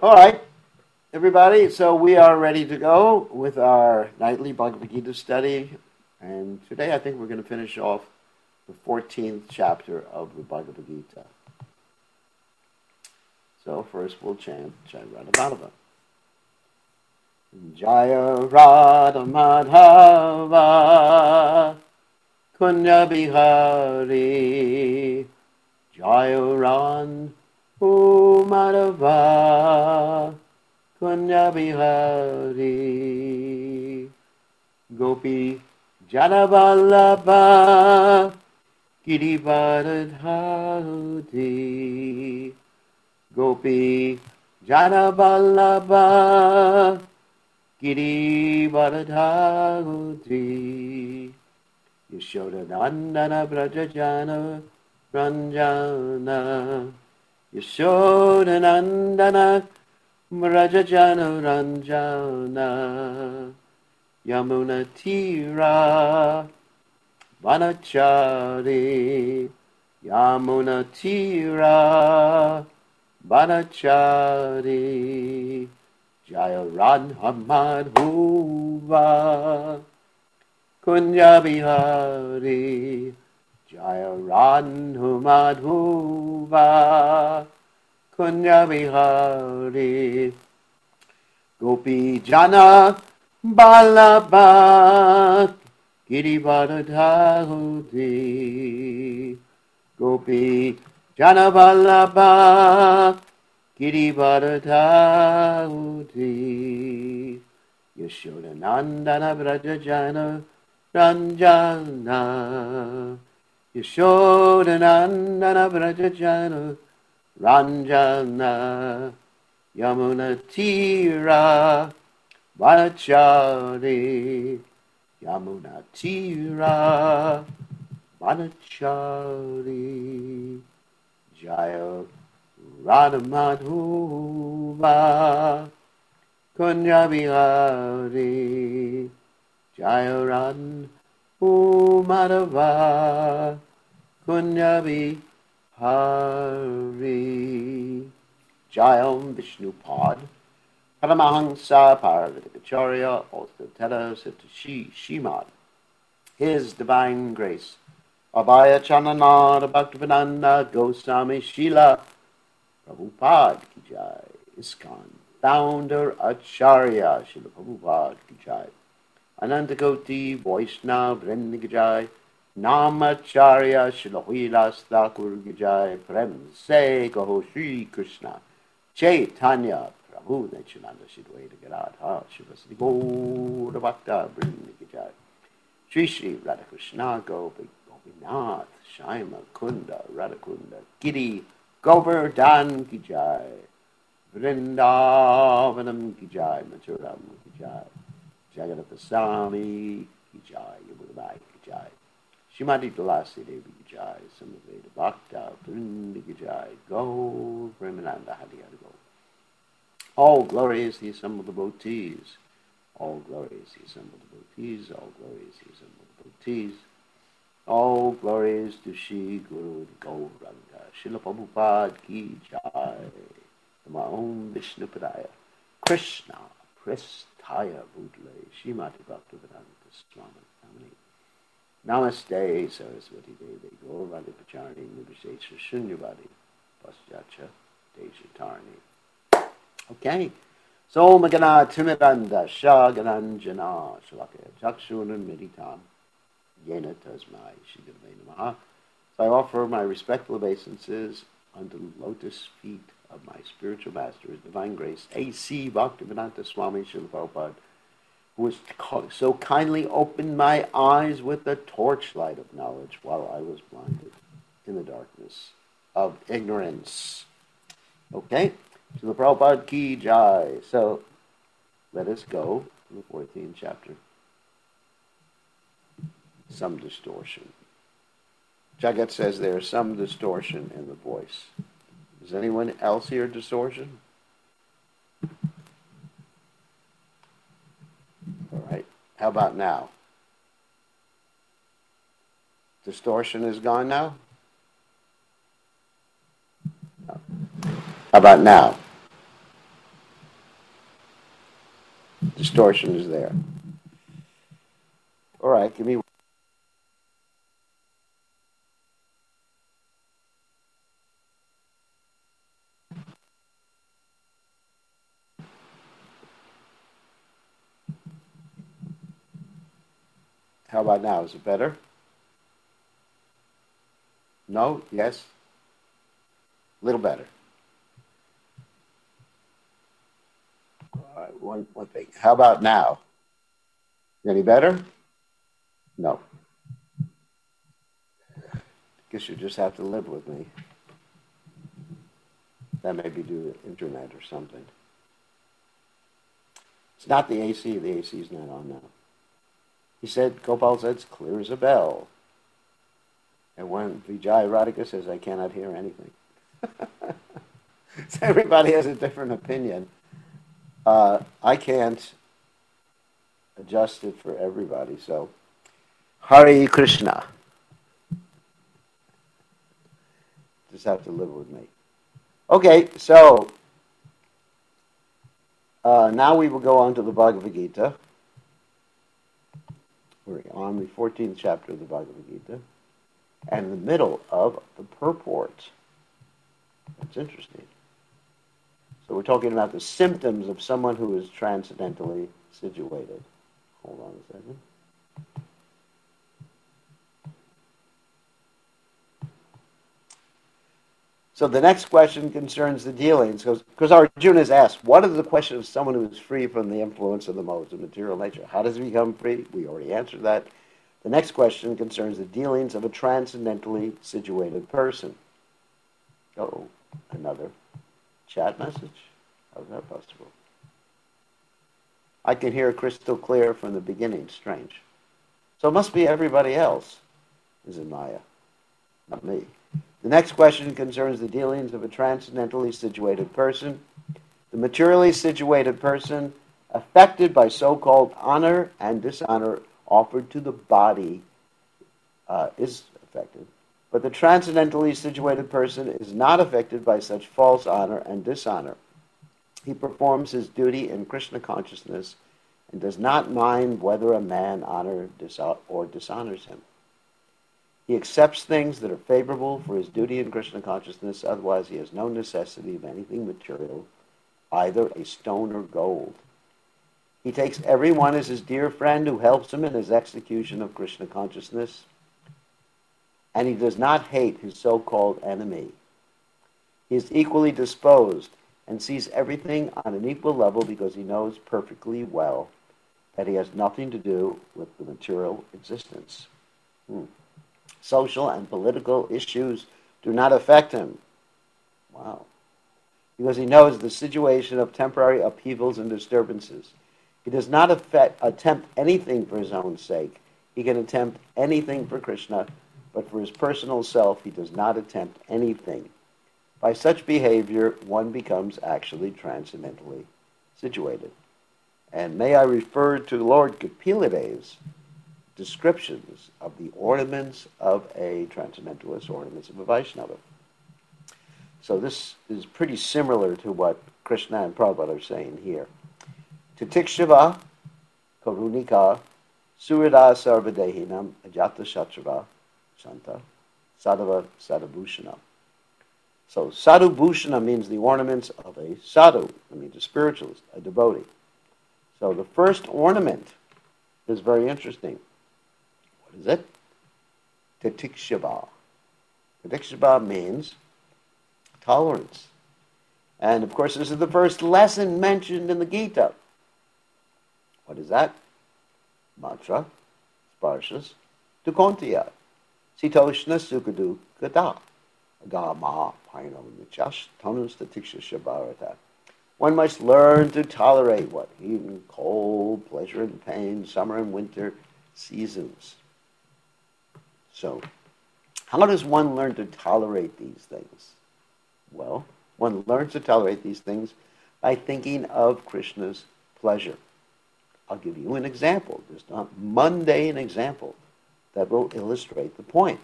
All right, everybody. So we are ready to go with our nightly Bhagavad Gita study. And today I think we're going to finish off the 14th chapter of the Bhagavad Gita. So first we'll chant Jai Radha Madhava. Jaya Radha Madhava Kunya Bihari Jaya Radha Madhava Kunya Bihari Gopi Janavallabha Girivardhari Gopi Janavallabha Girivardhari Yashodanandana Brajajana Ranjana Yashodanandana Brajajana Ranjana Yamuna Tira Vanachari Yamuna Tira Vanachari Jaya Radha Madhuva Kunya Bihari Jaya Radha Madhuva Kunya Bihari Gopi Jana Balabha Girivardhari Gopi Jana Balabha Girivardhari Yashodanandana Brajajana Ranjana Yashodanandana Brajajana Ranjana Yamuna Tira Vanachari Yamuna Tira Vanachari Jaya Radha Madhuva Kunya Bihari Jaya Radha Madhava Kunya Bihari Jayam Vishnupad Paramahansa Paravatikacharya Althateta Sitashi Shimad His Divine Grace Abhaya Chananada Bhaktivedanta Goswami Srila Prabhupada Ki Jai ISKCON Founder Acharya Srila Prabhupada Ki Jai Anantakoti Vaishnava Vrinda Ki Jai Namacharya Srila Vilas Thakur Ki Jai Prem Se Kaho Shri Krishna Chaitanya Prabhu Nityananda Shidwaita Gadadha Shivasati Gaura Bhakta Vrinda Ki Jai Shri Shri Radhakrishna Gopinath Shaima Kunda Radhakunda Giri Govardhan Ki Jai Vrindavanam Ki Jai Mathuram Ki Jai Jagannatha Swami Ki Jai Yamuna Ki Jai Shrimati Tulasi Devi Ki Jai Samaveda Bhakta Vrinda Ki Jai Go Premananda Hari Hari Go. All glory is the assembled devotees. All glory is the assembled devotees. All glory is the assembled devotees. All glory is to Shri Guru Gauranga. Srila Prabhupada Ki Jai. Om Vishnu Padaya. Krishna Prestaya Bhutale. Srimati Bhaktivedanta Swami Namani. Namaste Saraswati Devi. Gaurvadi Pacharni Nirvishesha Shunyavadi. Pasjacha Deshatarni. Okay. So Magana Timiranda Shagananjana Shalakya Chakshuna Meditam Yena Tasmai Shigave Namaha. So I offer my respectful obeisances unto the lotus feet of my spiritual master, His Divine Grace, A.C. Bhaktivedanta Swami Srila Prabhupada, who has so kindly opened my eyes with the torchlight of knowledge while I was blinded in the darkness of ignorance. Okay? To the Prabhupada Ki Jai. So, let us go to the 14th chapter. Some distortion. Jagat says there is some distortion in the voice. Does anyone else hear distortion? All right. How about now? Distortion is gone now? No. How about now? distortion is there. All right, give me. How about now? Is it better? No? Yes? A little better. All right, one thing. How about now? Any better? No. Guess you just have to live with me. That may be due to internet or something. It's not the AC. The AC is not on now. He said, Gopal said, it's clear as a bell. And when Vijay Radhika says, I cannot hear anything. So everybody has a different opinion. I can't adjust it for everybody. So, Hare Krishna. Just have to live with me. Okay, so now we will go on to the Bhagavad Gita. We're on the 14th chapter of the Bhagavad Gita, and in the middle of the purport. That's interesting. So we're talking about the symptoms of someone who is transcendentally situated. Hold on a second. So the next question concerns the dealings, because Arjuna is asked, what is the question of someone who is free from the influence of the modes of material nature? How does he become free? We already answered that. The next question concerns the dealings of a transcendently situated person. Oh, another chat message? How's that possible? I can hear crystal clear from the beginning. Strange. So it must be everybody else is in Maya, not me. The next question concerns the dealings of a transcendentally situated person. The materially situated person affected by so-called honor and dishonor offered to the body is affected. But the transcendentally situated person is not affected by such false honor and dishonor. He performs his duty in Krishna consciousness and does not mind whether a man honors or dishonors him. He accepts things that are favorable for his duty in Krishna consciousness, otherwise he has no necessity of anything material, either a stone or gold. He takes everyone as his dear friend who helps him in his execution of Krishna consciousness, and he does not hate his so-called enemy. He is equally disposed and sees everything on an equal level because he knows perfectly well that he has nothing to do with the material existence. Social and political issues do not affect him. Wow. Because he knows the situation of temporary upheavals and disturbances. He does not attempt anything for his own sake. He can attempt anything for Krishna, but for his personal self, he does not attempt anything. By such behavior, one becomes actually transcendentally situated. And may I refer to Lord Kapilava's descriptions of the ornaments of a transcendentalist, ornaments of a Vaishnava. So this is pretty similar to what Krishna and Prabhupada are saying here. Titikshava, Karunika, Surada Sarvadehinam, Ajata Shatrava, Shanta, Sadhava Sadhabhushana. So Sadhabhushana means the ornaments of a sadhu, that means a spiritualist, a devotee. So the first ornament is very interesting. What is it? Titikshava. Titikshava means tolerance. And of course, this is the first lesson mentioned in the Gita. What is that? Matra, Sparshas, Dukontiya, Sitoshna Sukadu Gata, Agama, Painam Nichash, Tonus Tatiksha Shabarata. One must learn to tolerate what? Heat and cold, pleasure and pain, summer and winter seasons. So, how does one learn to tolerate these things? Well, one learns to tolerate these things by thinking of Krishna's pleasure. I'll give you an example, just a mundane example that will illustrate the point.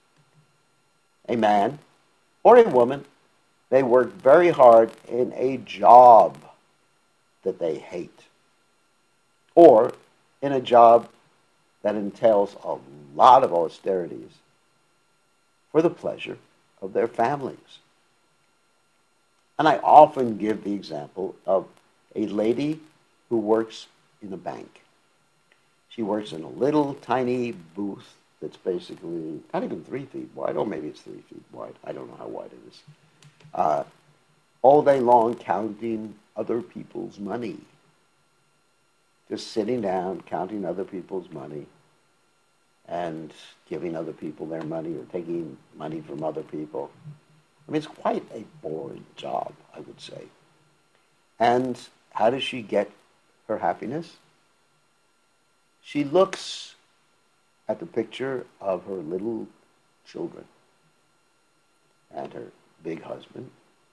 A man or a woman, they work very hard in a job that they hate. or in a job that entails a lot of austerities for the pleasure of their families. And I often give the example of a lady who works in a bank. She works in a little tiny booth that's basically not even 3 feet wide, or maybe it's 3 feet wide. I don't know how wide it is. All day long counting other people's money. Just sitting down, counting other people's money and giving other people their money or taking money from other people. I mean, it's quite a boring job, I would say. And how does she get her happiness? She looks at the picture of her little children and her big husband.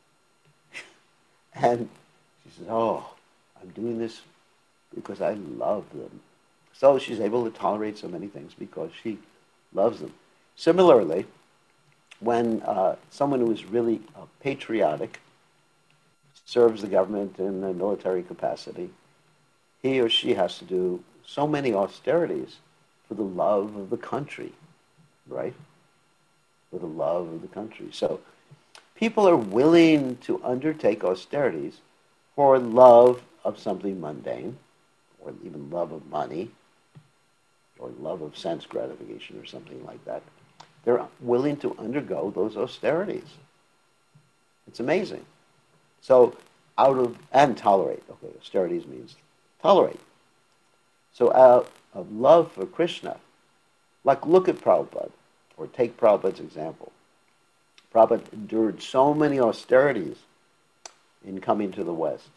And she says, oh, I'm doing this because I love them. So she's able to tolerate so many things because she loves them. Similarly, when someone who is really patriotic serves the government in a military capacity, he or she has to do so many austerities for the love of the country, right? For the love of the country. So people are willing to undertake austerities for love of something mundane, or even love of money, or love of sense gratification, or something like that. They're willing to undergo those austerities. It's amazing. So and tolerate. Okay, austerities means tolerate. So out of love for Krishna, like look at Prabhupada, or take Prabhupada's example. Prabhupada endured so many austerities in coming to the West.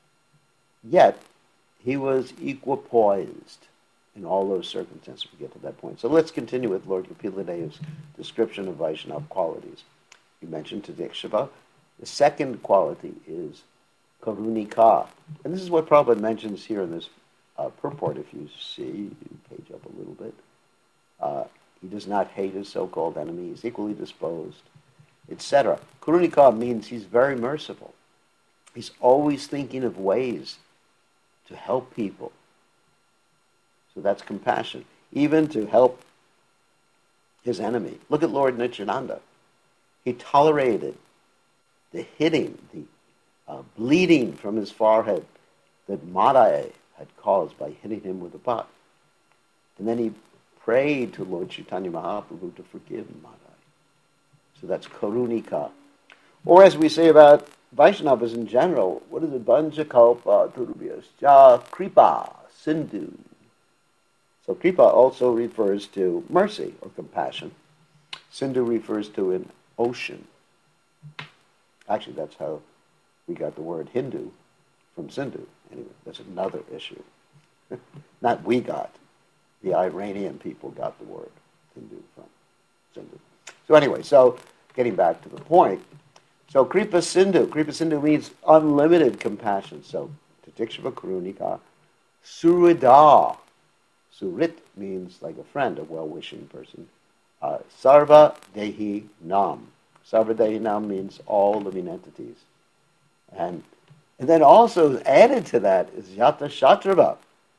Yet, he was equipoised in all those circumstances. We get to that point. So let's continue with Lord Kapila description of Vaishnava qualities. You mentioned Tadikshava. The second quality is Karunika. And this is what Prabhupada mentions here in this purport. If you see, page up a little bit. He does not hate his so-called enemy. He's equally disposed, etc. Karunika means he's very merciful. He's always thinking of ways to help people. So that's compassion. Even to help his enemy. Look at Lord Nityananda. He tolerated the hitting, the bleeding from his forehead that Madai had caused by hitting him with a pot. And then he prayed to Lord Chaitanya Mahaprabhu to forgive Madai. So that's Karunika. Or as we say about Vaishnavas in general, what is it? Banjakalpa Turubhyascha Kripa Sindhu. So Kripa also refers to mercy or compassion. Sindhu refers to an ocean. Actually, that's how we got the word Hindu from Sindhu. Anyway, that's another issue. Not we got. The Iranian people got the word Hindu from Sindhu. So anyway, so getting back to the point. So Kripa Sindhu means unlimited compassion. So Tatikshava Karunika, Surida. Surit means like a friend, a well-wishing person. Sarva Dehi Nam. Sarva Dehi Nam means all living entities. And then also added to that is Yata Shatrava.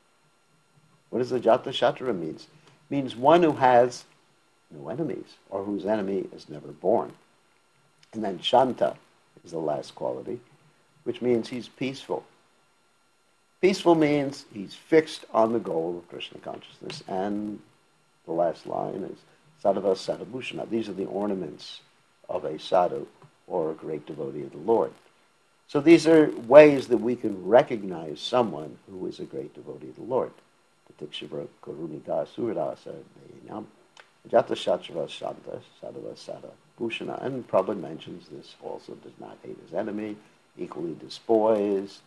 What does the Jata Shatrava means? It means one who has no enemies, or whose enemy is never born. And then Shanta is the last quality, which means he's peaceful. Peaceful means he's fixed on the goal of Krishna consciousness. And the last line is Sadhava Sadhabhushana. These are the ornaments of a sadhu, or a great devotee of the Lord. So these are ways that we can recognize someone who is a great devotee of the Lord. Tatikshava Karunika Suridasa Dehinam. Jata Shatrava Shanta Sadhava Sada Bhushana. And Prabhupada mentions this also does not hate his enemy, equally disposed,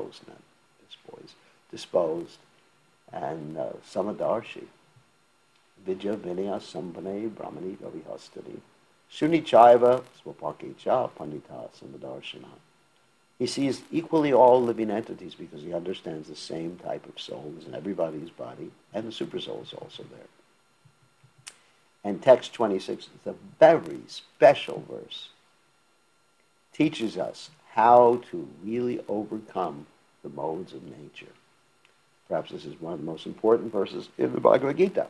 and Samadarshi. Vidya Vinaya Sampane Brahmani Gavihastani. Shuni Chaiva Swapakecha Pandita Samadarshana. He sees equally all living entities because he understands the same type of soul is in everybody's body, and the super soul is also there. And text 26 is a very special verse. Teaches us how to really overcome the modes of nature. Perhaps this is one of the most important verses in the Bhagavad Gita.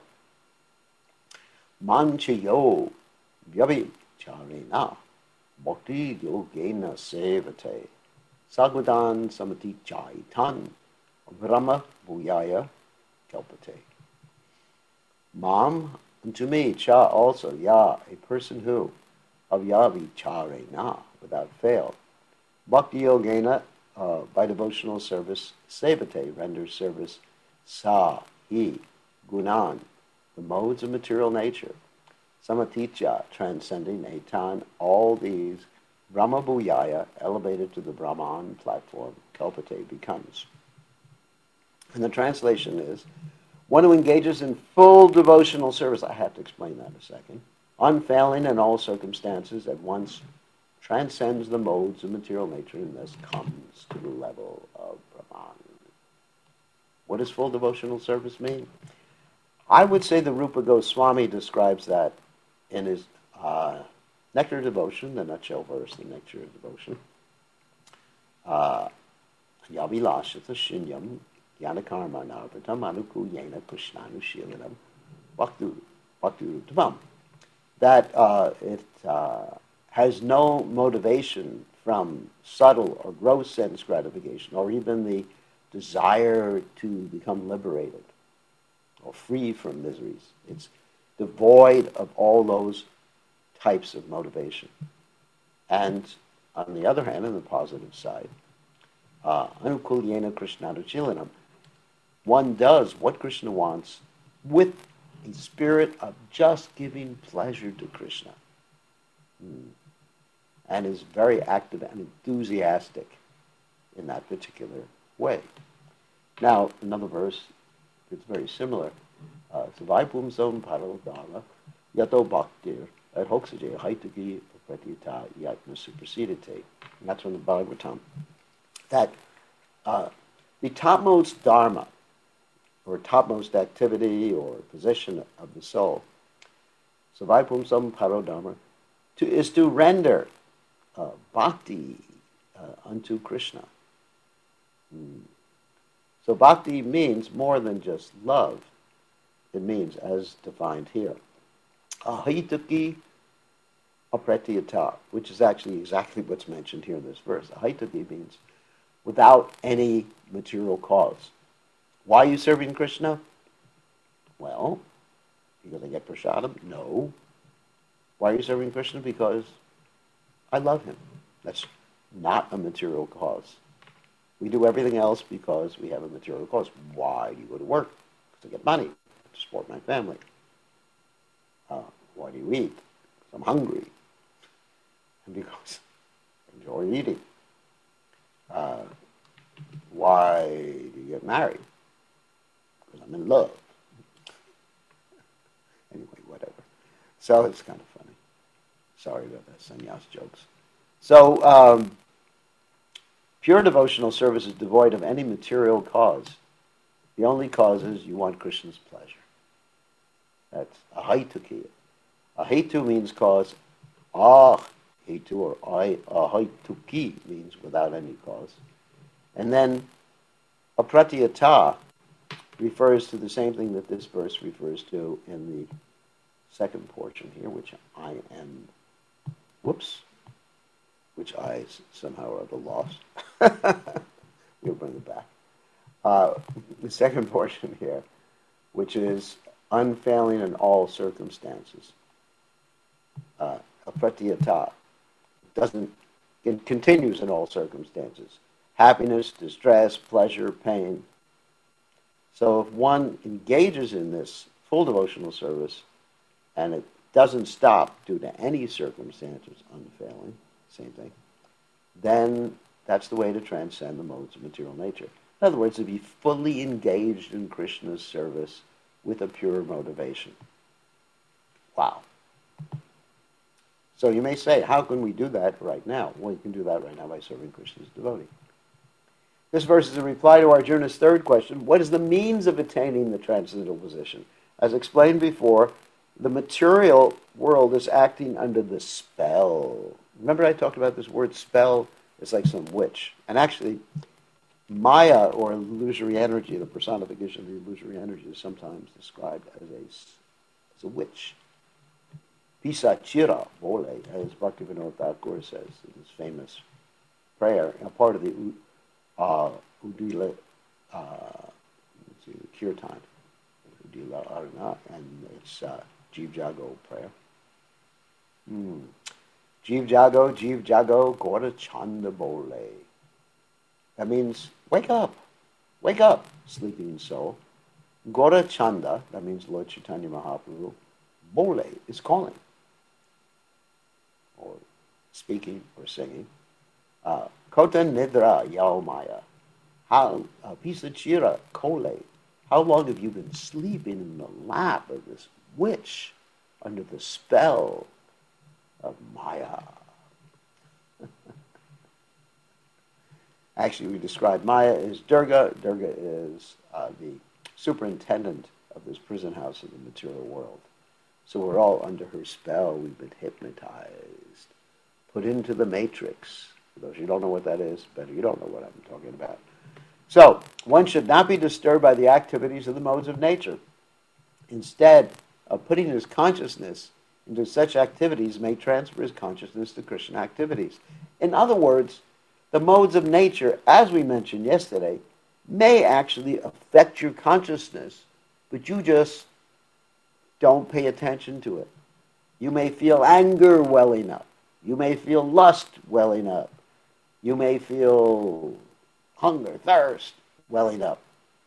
Manchayo vyabhicharena bhakti yogena sevate sagvadan samati jaitan brahma bhuyaya kalpate. Mam, unto me, cha also, ya, a person who, avyavicharena, without fail, bhakti yogena, by devotional service, sevate, renders service, sa, he, gunan, the modes of material nature, samatitya, transcending etan, all these, brahma bhuyaya, elevated to the Brahman platform, kalpate, becomes. And the translation is, one who engages in full devotional service, I have to explain that in a second, unfailing in all circumstances, at once transcends the modes of material nature and thus comes to the level of Brahman. What does full devotional service mean? I would say the Rupa Goswami describes that in his Nectar of Devotion, the nutshell verse, the Nectar of Devotion. Yavilashata shinyam Yanakarma Narvatam Anukuyena Krishnanushilanam Bhakti that it has no motivation from subtle or gross sense gratification or even the desire to become liberated or free from miseries. It's devoid of all those types of motivation. And on the other hand, on the positive side, Anukulyena Krishnanushilanam, one does what Krishna wants with a spirit of just giving pleasure to Krishna. And is very active and enthusiastic in that particular way. Now, another verse, it's very similar. Savaipum som paradama yato bhaktir at hoxaje haitagi pratita yatma supersedite. And that's from the Bhagavatam. That the topmost dharma, or topmost activity or position of the soul, Savaipum sam parodharma, is to render bhakti unto Krishna. So bhakti means more than just love. It means, as defined here, ahitaki apratiyata, which is actually exactly what's mentioned here in this verse. Ahitaki means without any material cause. Why are you serving Krishna? Well, because I get prasadam? No. Why are you serving Krishna? Because I love him. That's not a material cause. We do everything else because we have a material cause. Why do you go to work? Because I get money to support my family. Why do you eat? Because I'm hungry. And because I enjoy eating. Why do you get married? Because I'm in love. Anyway, whatever. So it's kind of funny. Sorry about that, sannyas jokes. So, pure devotional service is devoid of any material cause. The only cause is you want Krishna's pleasure. That's ahaitukiya. Ahaitu means cause. Ahaitu or ahaituki means without any cause. And then apratiyata refers to the same thing that this verse refers to in the second portion here, which I somehow or other lost. We'll bring it back. The second portion here, which is unfailing in all circumstances. Apratiyata it continues in all circumstances. Happiness, distress, pleasure, pain. So if one engages in this full devotional service and it doesn't stop due to any circumstances, unfailing, same thing, then that's the way to transcend the modes of material nature. In other words, to be fully engaged in Krishna's service with a pure motivation. Wow. So you may say, how can we do that right now? Well, you can do that right now by serving Krishna's devotee. This verse is a reply to Arjuna's third question. What is the means of attaining the transcendental position? As explained before, the material world is acting under the spell. Remember I talked about this word spell? It's like some witch. And actually, Maya, or illusory energy, the personification of the illusory energy, is sometimes described as a witch. Pisachira Vole, as Bhaktivinoda Thakur says in his famous prayer, a part of the Udila Kirtan, Udila Arana, and it's Jeev Jago prayer. Jeev Jago, Gora Chanda Bole. That means, wake up, sleeping soul. Gora Chanda, that means Lord Chaitanya Mahaprabhu, Bole is calling, or speaking, or singing. Kota Nidra Yao Maya. How, Pisachira Kole, how long have you been sleeping in the lap of this witch under the spell of Maya? Actually, we describe Maya as Durga. Durga is the superintendent of this prison house of the material world. So we're all under her spell. We've been hypnotized, put into the matrix. For those who don't know what that is, better you don't know what I'm talking about. So one should not be disturbed by the activities of the modes of nature. Instead of putting his consciousness into such activities, may transfer his consciousness to Krishna activities. In other words, the modes of nature, as we mentioned yesterday, may actually affect your consciousness, but you just don't pay attention to it. You may feel anger welling up. You may feel lust welling up. You may feel hunger, thirst welling up.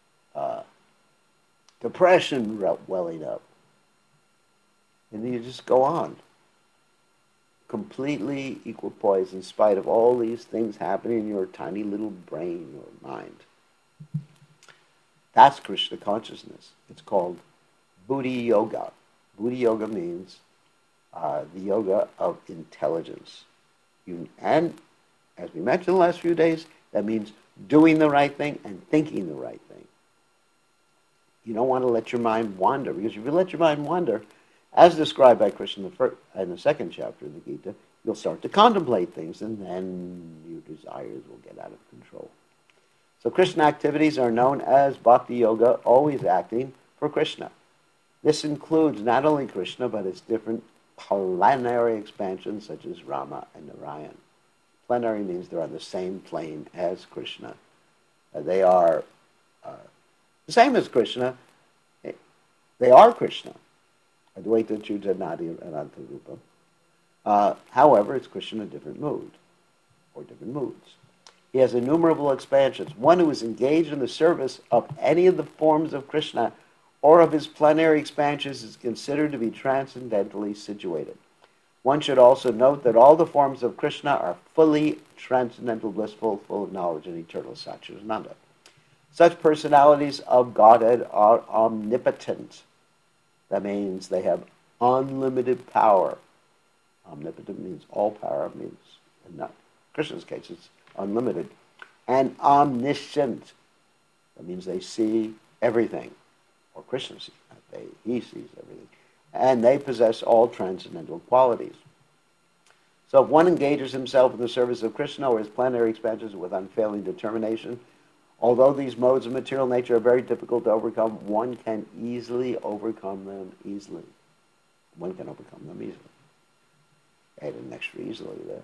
Depression welling up. And then you just go on. Completely equipoised in spite of all these things happening in your tiny little brain or mind. That's Krishna consciousness. It's called Buddhi Yoga. Buddhi Yoga means the yoga of intelligence. And as we mentioned the last few days, that means doing the right thing and thinking the right thing. You don't want to let your mind wander, because if you let your mind wander, as described by Krishna in the second chapter of the Gita, you'll start to contemplate things, and then your desires will get out of control. So Krishna activities are known as Bhakti Yoga, always acting for Krishna. This includes not only Krishna, but its different planetary expansions, such as Rama and Narayan. Planetary means they're on the same plane as Krishna. They are the same as Krishna. They are Krishna. Advaita, Achyuta, Nadi, Ananta Rupa. However, it's Krishna in a different mood, or different moods. He has innumerable expansions. One who is engaged in the service of any of the forms of Krishna or of his plenary expansions is considered to be transcendentally situated. One should also note that all the forms of Krishna are fully transcendental, blissful, full of knowledge, and eternal Satchidananda. Such personalities of Godhead are omnipotent. That means they have unlimited power. Omnipotent means all power, means, in not Krishna's case, it's unlimited. And omniscient. That means they see everything. Or Krishna sees, not they, he sees everything. And they possess all transcendental qualities. So if one engages himself in the service of Krishna or his planetary expansions with unfailing determination, although these modes of material nature are very difficult to overcome, one can easily overcome them easily. One can overcome them easily. Add an extra easily there.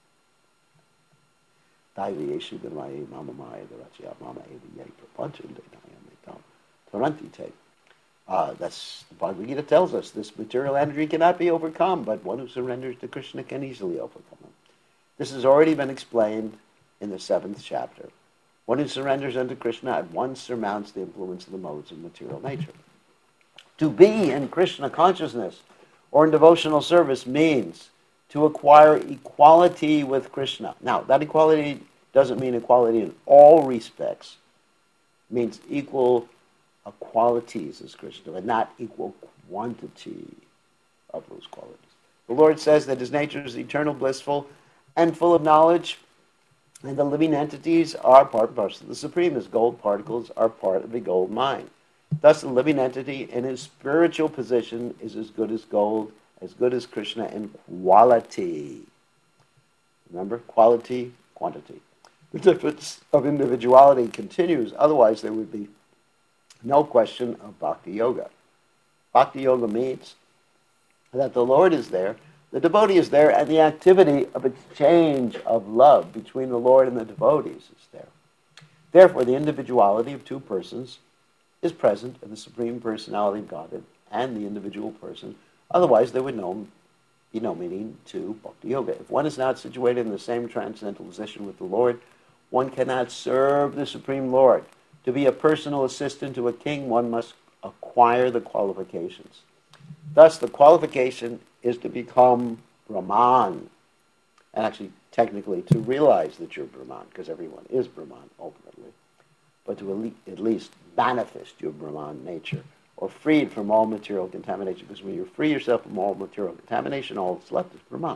That's the Bhagavad Gita tells us. This material energy cannot be overcome, but one who surrenders to Krishna can easily overcome them. This has already been explained in the 7th chapter. One who surrenders unto Krishna at once surmounts the influence of the modes of material nature. To be in Krishna consciousness or in devotional service means to acquire equality with Krishna. Now, that equality doesn't mean equality in all respects. It means equal qualities as Krishna, but not equal quantity of those qualities. The Lord says that his nature is eternal, blissful, and full of knowledge, and the living entities are part and parcel of the Supreme. His gold particles are part of the gold mine. Thus, the living entity in his spiritual position is as good as gold, as good as Krishna in quality. Remember, quality, quantity. The difference of individuality continues, otherwise there would be no question of Bhakti Yoga. Bhakti Yoga means that the Lord is there, the devotee is there, and the activity of exchange of love between the Lord and the devotees is there. Therefore, the individuality of two persons is present in the Supreme Personality of Godhead and the individual person. Otherwise, there would be no meaning to Bhakti Yoga. If one is not situated in the same transcendental position with the Lord, one cannot serve the Supreme Lord. To be a personal assistant to a king, one must acquire the qualifications. Thus, the qualification is to become Brahman, and actually, technically, to realize that you're Brahman, because everyone is Brahman, ultimately, but to at least manifest your Brahman nature, or freed from all material contamination, because when you free yourself from all material contamination, all that's left is Brahman.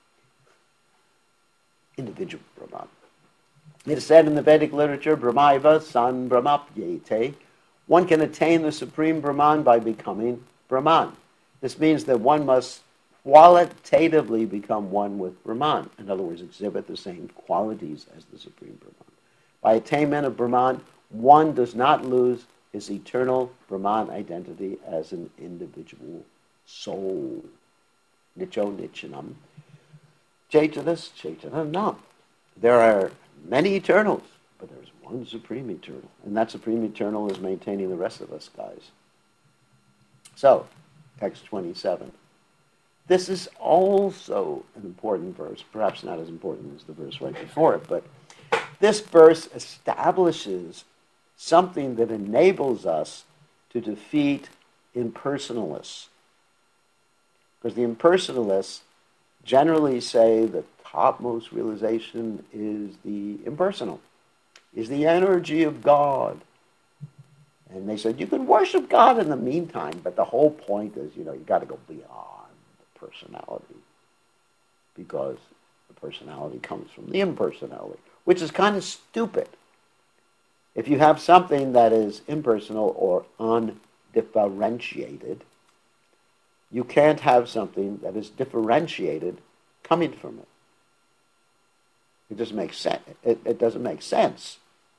Individual Brahman. It is said in the Vedic literature, Brahmaiva san brahmapyete. One can attain the Supreme Brahman by becoming Brahman. This means that one must qualitatively become one with Brahman. In other words, exhibit the same qualities as the Supreme Brahman. By attainment of Brahman, one does not lose his eternal Brahman identity as an individual soul. Nicho nichanam. Chaitanas chaitanam. There are many eternals, but there's one supreme eternal. And that supreme eternal is maintaining the rest of us, guys. So, text 27. This is also an important verse, perhaps not as important as the verse right before it, but this verse establishes something that enables us to defeat impersonalists. Because the impersonalists generally say the topmost realization is the impersonal, is the energy of God. And they said, you can worship God in the meantime, but the whole point is, you got to go beyond the personality, because the personality comes from the impersonality, which is kind of stupid. If you have something that is impersonal or undifferentiated, you can't have something that is differentiated coming from it. It doesn't make sense. It doesn't make sense.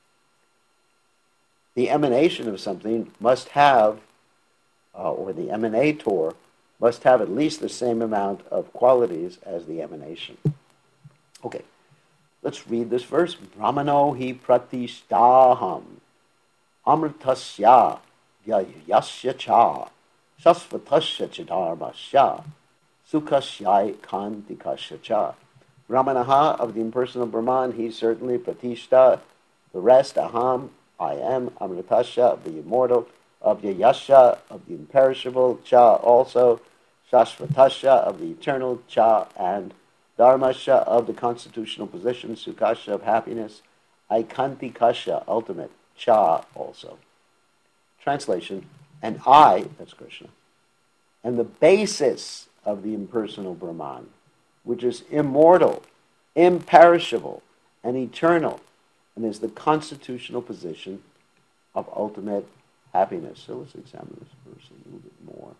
The emanation of something must have, or the emanator must have at least the same amount of qualities as the emanation. Okay, let's read this verse. Brahmano hi pratishtaham amritasya yasya cha sasvatasya chidharmasya sukhasya kantikasya cha. Brahmanaha, of the impersonal Brahman, he certainly pratishta. The rest, aham, I am, amritasya, of the immortal, of the yasya, of the imperishable, cha also, shashvatasya, of the eternal, cha, and dharmasya, of the constitutional position, sukhasya, of happiness, aikantikasya, ultimate, cha also. Translation, and I, that's Krishna, and the basis of the impersonal Brahman, which is immortal, imperishable, and eternal, and is the constitutional position of ultimate happiness. So let's examine this verse a little bit more.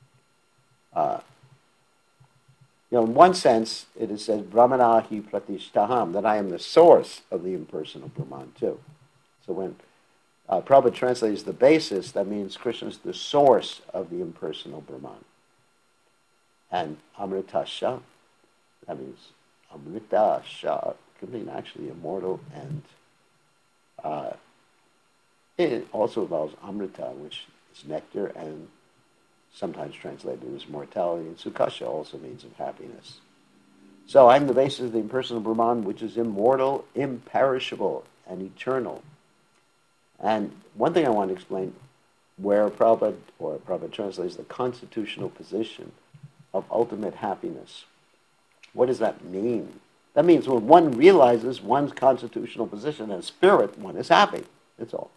In one sense, it is said, Brahmana hi pratishtaham, that I am the source of the impersonal Brahman too. So when Prabhupada translates the basis, that means Krishna is the source of the impersonal Brahman. And Amritasya, that means Amrita Shah, could mean actually immortal, and it also involves Amrita, which is nectar, and sometimes translated as mortality, and Sukhasya also means of happiness. So I'm the basis of the impersonal Brahman, which is immortal, imperishable, and eternal. And one thing I want to explain, where Prabhupada translates the constitutional position of ultimate happiness. What does that mean? That means when one realizes one's constitutional position as spirit, one is happy. That's all.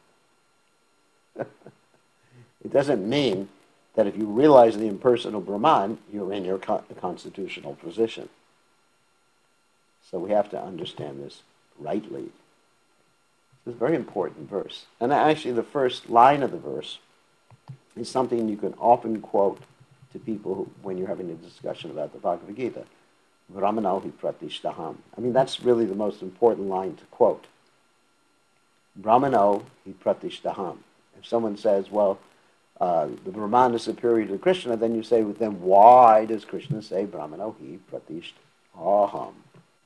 It doesn't mean that if you realize the impersonal Brahman, you're in your constitutional position. So we have to understand this rightly. It's a very important verse. And actually the first line of the verse is something you can often quote to people when you're having a discussion about the Bhagavad Gita. Brahmano hi pratishtaham. I mean, that's really the most important line to quote. Brahmano hi pratishtaham. If someone says, well, the Brahman is superior to Krishna, then you say, well, then why does Krishna say Brahmano hi pratishtaham?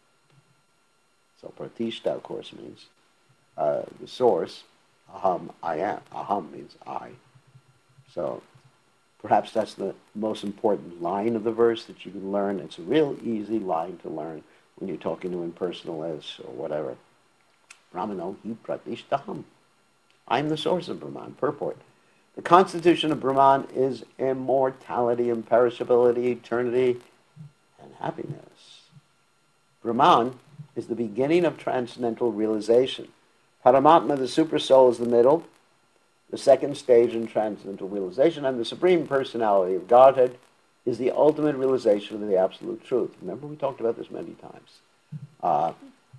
So pratishta, of course, means the source. Aham, I am. Aham means I. So perhaps that's the most important line of the verse that you can learn. It's a real easy line to learn when you're talking to impersonalists or whatever. Brahmano hi pratishtaham. I'm the source of Brahman. Purport. The constitution of Brahman is immortality, imperishability, eternity, and happiness. Brahman is the beginning of transcendental realization. Paramatma, the super soul, is the middle, the second stage in transcendental realization, and the Supreme Personality of Godhead is the ultimate realization of the Absolute Truth. Remember, we talked about this many times.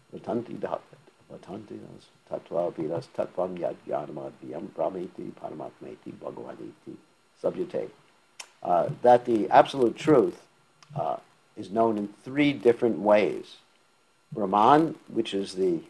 Vatantidas tattva vidas tattvam yad jnanamadhyam brahmeti paramatmeti bhagavaniti subjute. That the Absolute Truth is known in three different ways. Brahman, which is the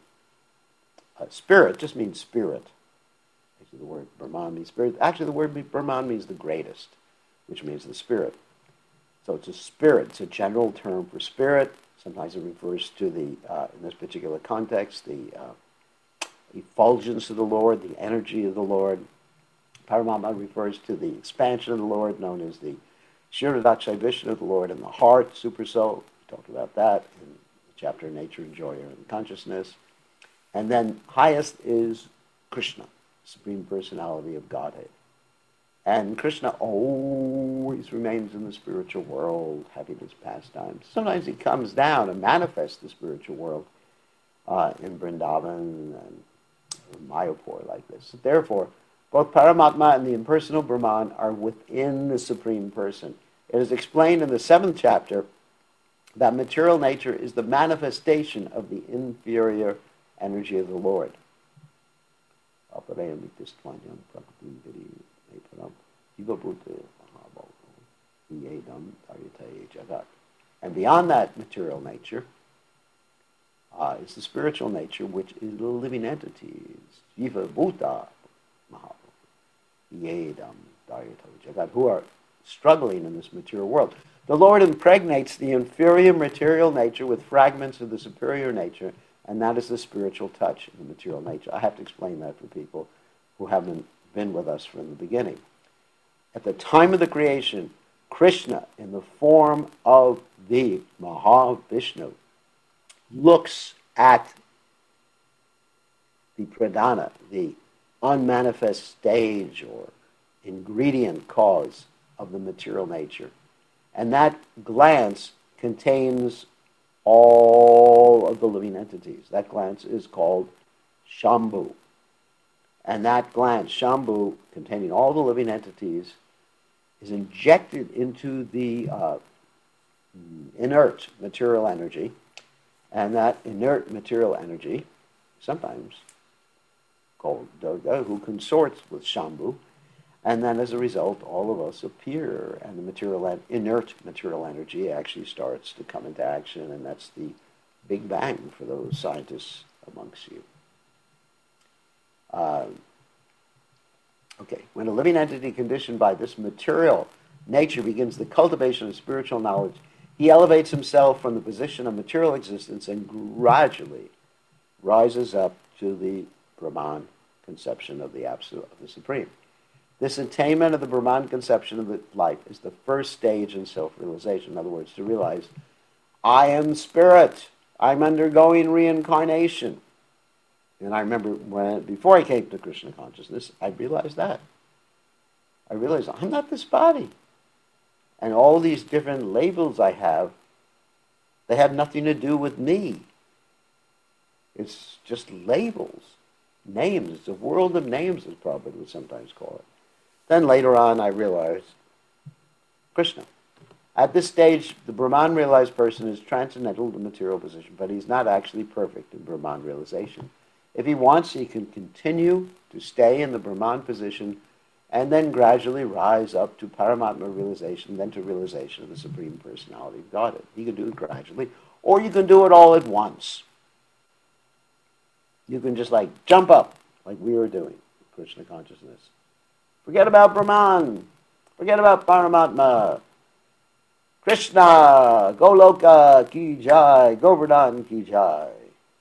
spirit, just means spirit. Actually, the word Brahman means spirit. Actually, the word Brahman means the greatest, which means the spirit. So it's a spirit. It's a general term for spirit. Sometimes it refers to the, in this particular context, the effulgence of the Lord, the energy of the Lord. Paramatma refers to the expansion of the Lord, known as the Shirodakshai Vishnu of the Lord, and the heart, super soul. We talked about that in the chapter Nature and Joy and Consciousness. And then highest is Krishna, Supreme Personality of Godhead. And Krishna always remains in the spiritual world, having his pastimes. Sometimes he comes down and manifests the spiritual world in Vrindavan and Mayapur like this. Therefore, both Paramatma and the impersonal Brahman are within the Supreme Person. It is explained in the 7th chapter that material nature is the manifestation of the inferior energy of the Lord. And beyond that material nature is the spiritual nature, which is the living entities, Jiva Bhuta who are struggling in this material world. The Lord impregnates the inferior material nature with fragments of the superior nature, and that is the spiritual touch in the material nature. I have to explain that for people who haven't been with us from the beginning. At the time of the creation, Krishna, in the form of the Mahavishnu, looks at the pradhana, the unmanifest stage or ingredient cause of the material nature. And that glance contains all of the living entities. That glance is called Shambhu. And that glance, Shambhu, containing all the living entities, is injected into the inert material energy. And that inert material energy, sometimes called Durga, who consorts with Shambhu, and then as a result, all of us appear, and the inert material energy actually starts to come into action, and that's the Big Bang for those scientists amongst you. When a living entity conditioned by this material nature begins the cultivation of spiritual knowledge, he elevates himself from the position of material existence and gradually rises up to the Brahman conception of the Absolute, of the Supreme. This attainment of the Brahman conception of the life is the first stage in self-realization. In other words, to realize, I am spirit. I'm undergoing reincarnation. And I remember before I came to Krishna consciousness, I realized that. I realized I'm not this body. And all these different labels I have, they have nothing to do with me. It's just labels, names. It's a world of names, as Prabhupada would sometimes call it. Then later on, I realized Krishna. At this stage, the Brahman realized person is transcendental to material position, but he's not actually perfect in Brahman realization. If he wants, he can continue to stay in the Brahman position and then gradually rise up to Paramatma realization, then to realization of the Supreme Personality of Godhead. You can do it gradually, or you can do it all at once. You can just like jump up, like we were doing, Krishna consciousness. Forget about Brahman. Forget about Paramatma. Krishna, Goloka ki jai, Govardhan ki jai.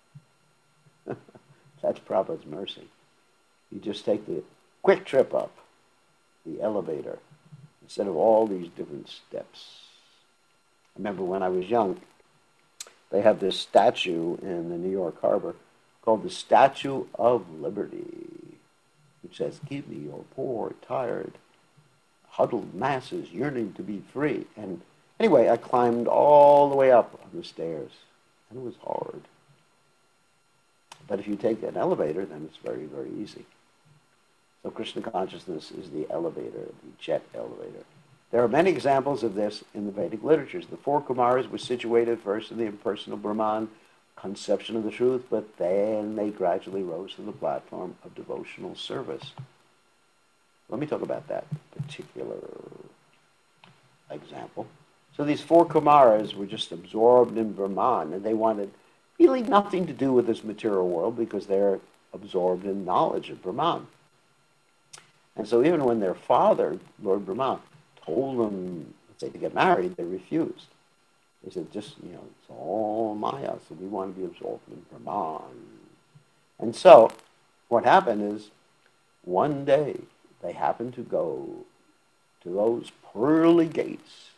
That's Prabhupada's mercy. You just take the quick trip up, the elevator, instead of all these different steps. I remember when I was young, they have this statue in the New York Harbor called the Statue of Liberty, which says, "Give me your poor, tired, huddled masses yearning to be free." And anyway, I climbed all the way up on the stairs, and it was hard. But if you take an elevator, then it's very, very easy. So Krishna consciousness is the elevator, the jet elevator. There are many examples of this in the Vedic literatures. The four Kumaras were situated first in the impersonal Brahman conception of the truth, but then they gradually rose to the platform of devotional service. Let me talk about that particular example. So these four Kumaras were just absorbed in Brahman, and they wanted really nothing to do with this material world because they're absorbed in knowledge of Brahman. And so even when their father, Lord Brahma, told them, let's say, to get married, they refused. They said, just, it's all Maya, so we want to be absorbed in Brahman. And so what happened is, one day, they happened to go to those pearly gates,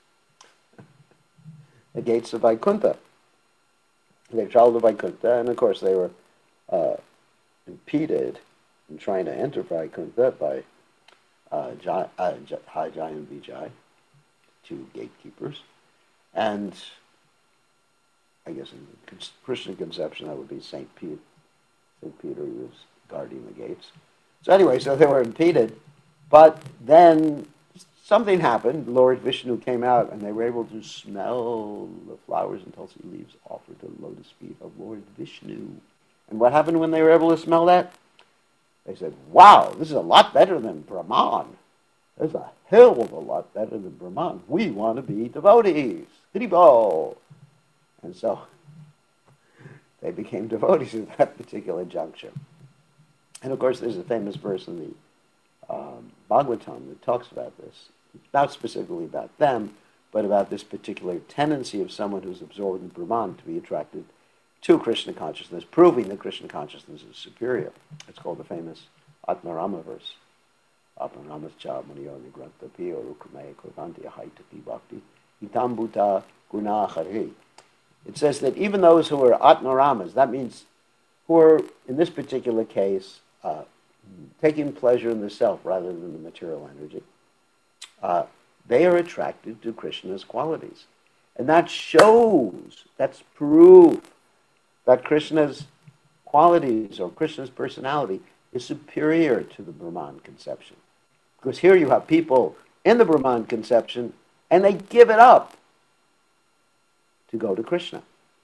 the gates of Vaikuntha. They traveled to Vaikuntha, and of course they were impeded in trying to enter Vaikuntha by Jai and Vijay, two gatekeepers. And I guess in Christian conception that would be St. Peter. St. Peter, who was guarding the gates. So anyway, so they were impeded. But then something happened. Lord Vishnu came out, and they were able to smell the flowers and tulsi leaves offered to the lotus feet of Lord Vishnu. And what happened when they were able to smell that? They said, wow, this is a lot better than Brahman. There's a hell of a lot better than Brahman. We want to be devotees. Haribol. And so they became devotees at that particular juncture. And of course, there's a famous verse in the Bhagavatam that talks about this. Not specifically about them, but about this particular tendency of someone who's absorbed in Brahman to be attracted to Krishna consciousness, proving that Krishna consciousness is superior. It's called the famous Atmarama verse. Atmaramascha Muniyo Nigranta Piyo Rukamaya Kurvanti Ahaitapi Bhakti Itambuta Guna Hari. It says that even those who are Atmaramas, that means who are, in this particular case, taking pleasure in the self rather than the material energy, they are attracted to Krishna's qualities. And that shows, that's proof that Krishna's qualities or Krishna's personality is superior to the Brahman conception. Because here you have people in the Brahman conception and they give it up to go to Krishna.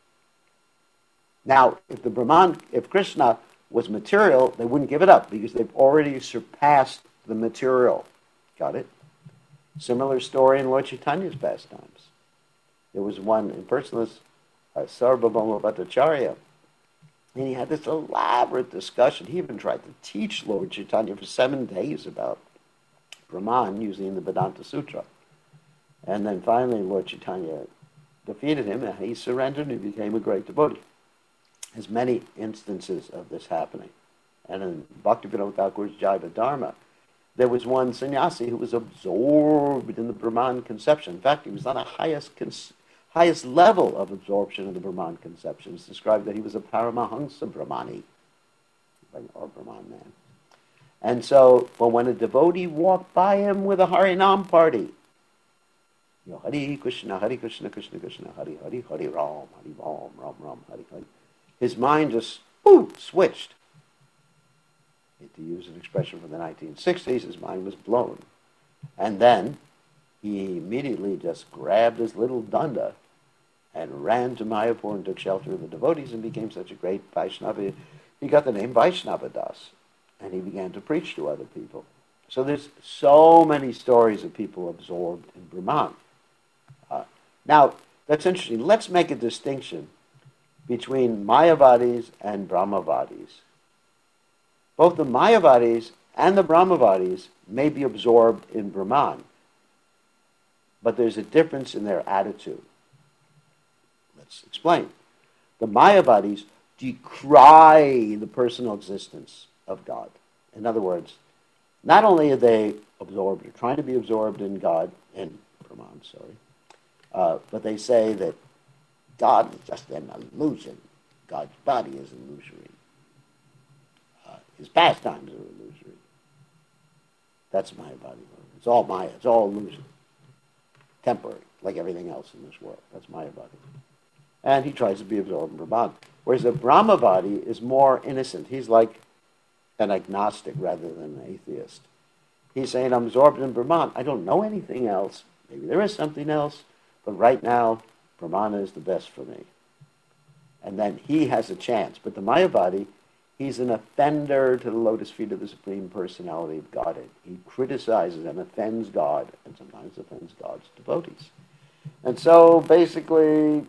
Now, if Krishna was material, they wouldn't give it up because they've already surpassed the material. Got it? Similar story in Lord Chaitanya's pastimes. There was one impersonalist, Sarvabhauma Bhattacharya, and he had this elaborate discussion. He even tried to teach Lord Chaitanya for 7 days about Brahman using the Vedanta Sutra. And then finally Lord Chaitanya defeated him and he surrendered and became a great devotee. There's many instances of this happening. And in Bhaktivinoda Thakur's Jaiva Dharma, there was one sannyasi who was absorbed in the Brahman conception. In fact, he was on the highest level of absorption of the Brahman conception. It's described that he was a Paramahansa Brahmani, or Brahman man. And so, well, when a devotee walked by him with a Harinam party, Hare Krishna, Krishna Krishna, Hare Hare, Hare Ram, Ram Ram, Hare Hare. His mind just switched. To use an expression from the 1960s, his mind was blown. And then he immediately just grabbed his little danda and ran to Mayapur and took shelter of the devotees and became such a great Vaishnava. He got the name Vaishnava Das, and he began to preach to other people. So there's so many stories of people absorbed in Brahman. Now, that's interesting. Let's make a distinction between Mayavadis and Brahmavadis. Both the Mayavadis and the Brahmavadis may be absorbed in Brahman, but there's a difference in their attitude. Let's explain. The Mayavadis decry the personal existence of God. In other words, not only are they absorbed or trying to be absorbed in God, in Brahman, but they say that God is just an illusion. God's body is illusory. His pastimes are illusory. That's Mayavadi. It's all Maya. It's all illusion. Temporary, like everything else in this world. That's Mayavadi. And he tries to be absorbed in Brahman. Whereas the Brahmavadi is more innocent. He's like an agnostic rather than an atheist. He's saying, I'm absorbed in Brahman. I don't know anything else. Maybe there is something else, but right now, Brahmana is the best for me. And then he has a chance. But the Mayavadi, he's an offender to the lotus feet of the Supreme Personality of Godhead. He criticizes and offends God, and sometimes offends God's devotees. And so, basically,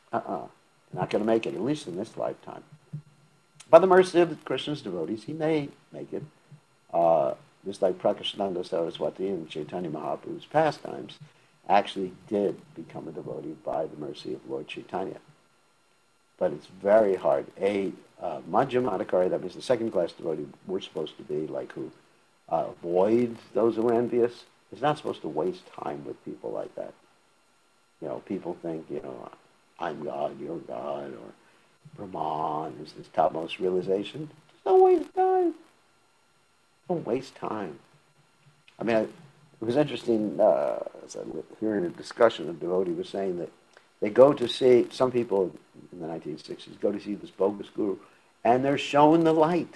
not going to make it, at least in this lifetime. By the mercy of Krishna's devotees, he may make it. Just like Prakashananda Saraswati and Chaitanya Mahaprabhu's pastimes actually did become a devotee by the mercy of Lord Chaitanya. But it's very hard. Madhyamadikari, that means the second-class devotee we're supposed to be, like who avoids those who are envious, is not supposed to waste time with people like that. People think, I'm God, you're God, or Brahman is this topmost realization. Just don't waste time. Don't waste time. I mean, it was interesting, as I was hearing a discussion, a devotee was saying that they go to see, some people in the 1960s go to see this bogus guru, and they're shown the light.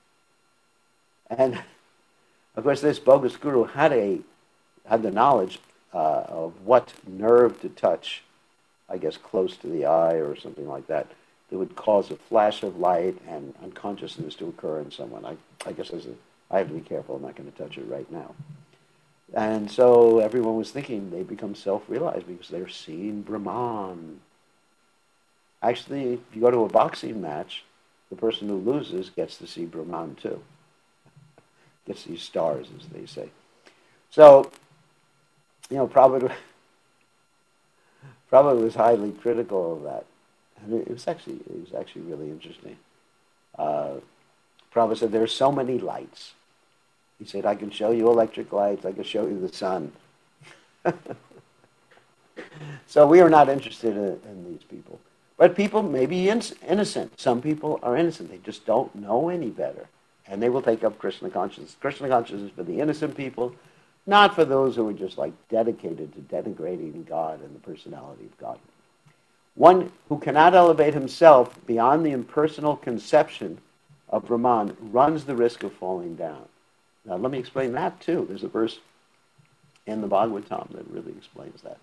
And, of course, this bogus guru had the knowledge of what nerve to touch, I guess close to the eye or something like that would cause a flash of light and unconsciousness to occur in someone. I guess I have to be careful. I'm not going to touch it right now. And so everyone was thinking they become self-realized because they're seeing Brahman. Actually, if you go to a boxing match, the person who loses gets to see Brahman too. Gets these stars, as they say. So, Prabhupada was highly critical of that. And it was actually really interesting. Prabhupada said, there are so many lights. He said, I can show you electric lights, I can show you the sun. So we are not interested in these people. But people may be innocent. Some people are innocent. They just don't know any better. And they will take up Krishna consciousness. Krishna consciousness for the innocent people, not for those who are just dedicated to denigrating God and the personality of God. One who cannot elevate himself beyond the impersonal conception of Brahman runs the risk of falling down. Now, let me explain that too. There's a verse in the Bhagavatam that really explains that.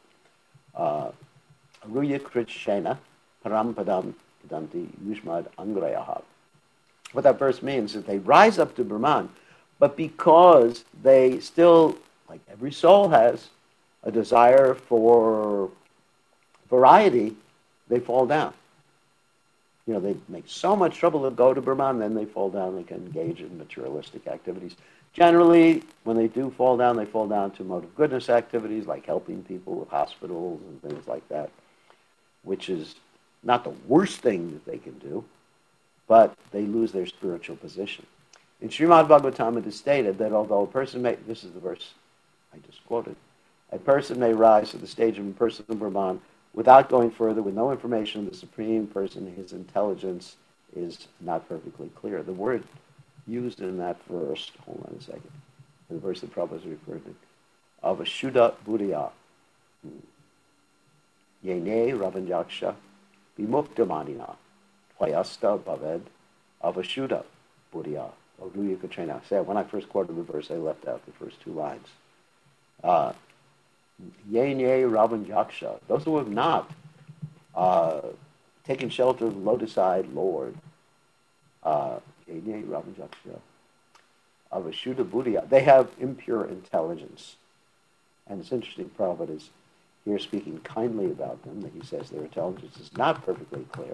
Aruya Krishena Parampadam Pidanti Yushmad Angrayaha. What that verse means is they rise up to Brahman, but because they still, like every soul has, a desire for variety, they fall down. They make so much trouble to go to Brahman, then they fall down, they can engage in materialistic activities. Generally, when they do fall down, they fall down to mode of goodness activities, like helping people with hospitals and things like that, which is not the worst thing that they can do, but they lose their spiritual position. In Srimad Bhagavatam, it is stated that although a person may, this is the verse I just quoted, a person may rise to the stage of impersonal Brahman without going further, with no information of the Supreme Person. His intelligence is not perfectly clear. The word used in that verse, hold on a second, the verse that Prabhupada is referred to, of Ashuddha Buddhya, Yene Ravanjaksha Vimuktamanina, Tvayasta Bhaved, of Ashuddha Buddhya, Aruya Katrena. So when I first quoted the verse, I left out the first two lines. Yene Ravanjaksha, those who have not taken shelter of the lotus-eyed Lord, Yene Ravanjaksha, of Ashuddha Buddhya. They have impure intelligence. And it's interesting, Prabhupada is here speaking kindly about them, that he says their intelligence is not perfectly clear.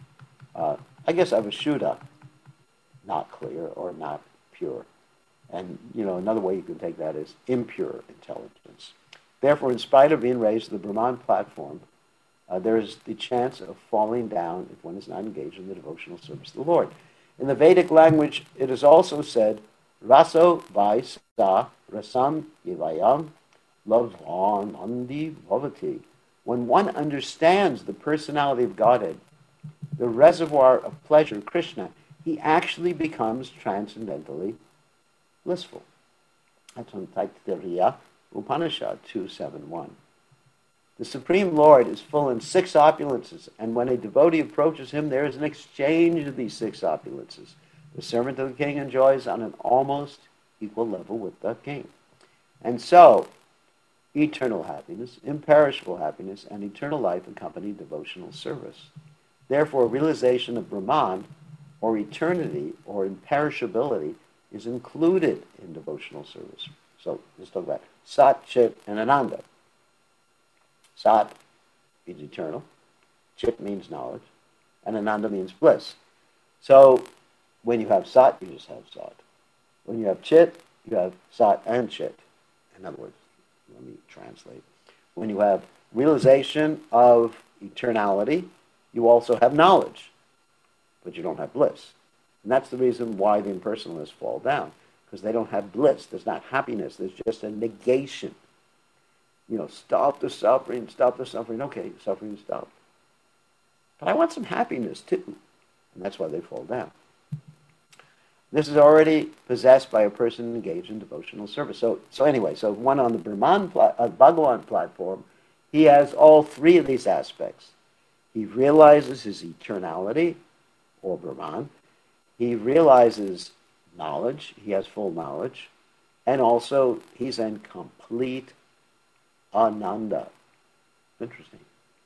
I guess Avashuddha, not clear or not pure. And, another way you can take that is impure intelligence. Therefore, in spite of being raised to the Brahman platform, there is the chance of falling down if one is not engaged in the devotional service of the Lord. In the Vedic language, it is also said, Raso vai sa rasam ivayam lavon andi bhavati. When one understands the personality of Godhead, the reservoir of pleasure, Krishna, he actually becomes transcendentally blissful. That's from Taittiriya Upanishad 2.7.1. The Supreme Lord is full in 6 opulences, and when a devotee approaches him, there is an exchange of these 6 opulences. The servant of the king enjoys on an almost equal level with the king. And so, eternal happiness, imperishable happiness, and eternal life accompany devotional service. Therefore, realization of Brahman, or eternity, or imperishability, is included in devotional service. So, let's talk about Sat, Chit, and Ananda. Sat means eternal, Chit means knowledge, and Ananda means bliss. So, when you have Sat, you just have Sat. When you have Chit, you have Sat and Chit. In other words, let me translate. When you have realization of eternality, you also have knowledge, but you don't have bliss. And that's the reason why the impersonalists fall down, because they don't have bliss. There's not happiness. There's just a negation. Stop the suffering, stop the suffering. Okay, suffering stopped. But I want some happiness too. And that's why they fall down. This is already possessed by a person engaged in devotional service. So one on the Bhagavan platform, he has all 3 of these aspects. He realizes his eternality, or Brahman. He realizes knowledge. He has full knowledge. And also, he's in complete Ananda. Interesting.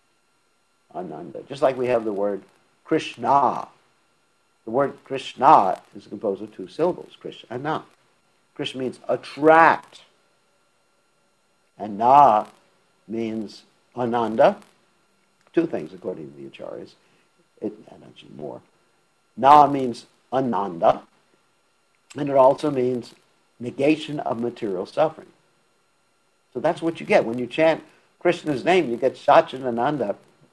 Ananda. Just like we have the word Krishna. The word Krishna is composed of 2 syllables. Krishna. Krishna means attract. And Na means Ananda. 2 things, according to the Acharyas. And actually more. Na means Ananda. And it also means negation of material suffering. So that's what you get. When you chant Krishna's name, you get Satchidananda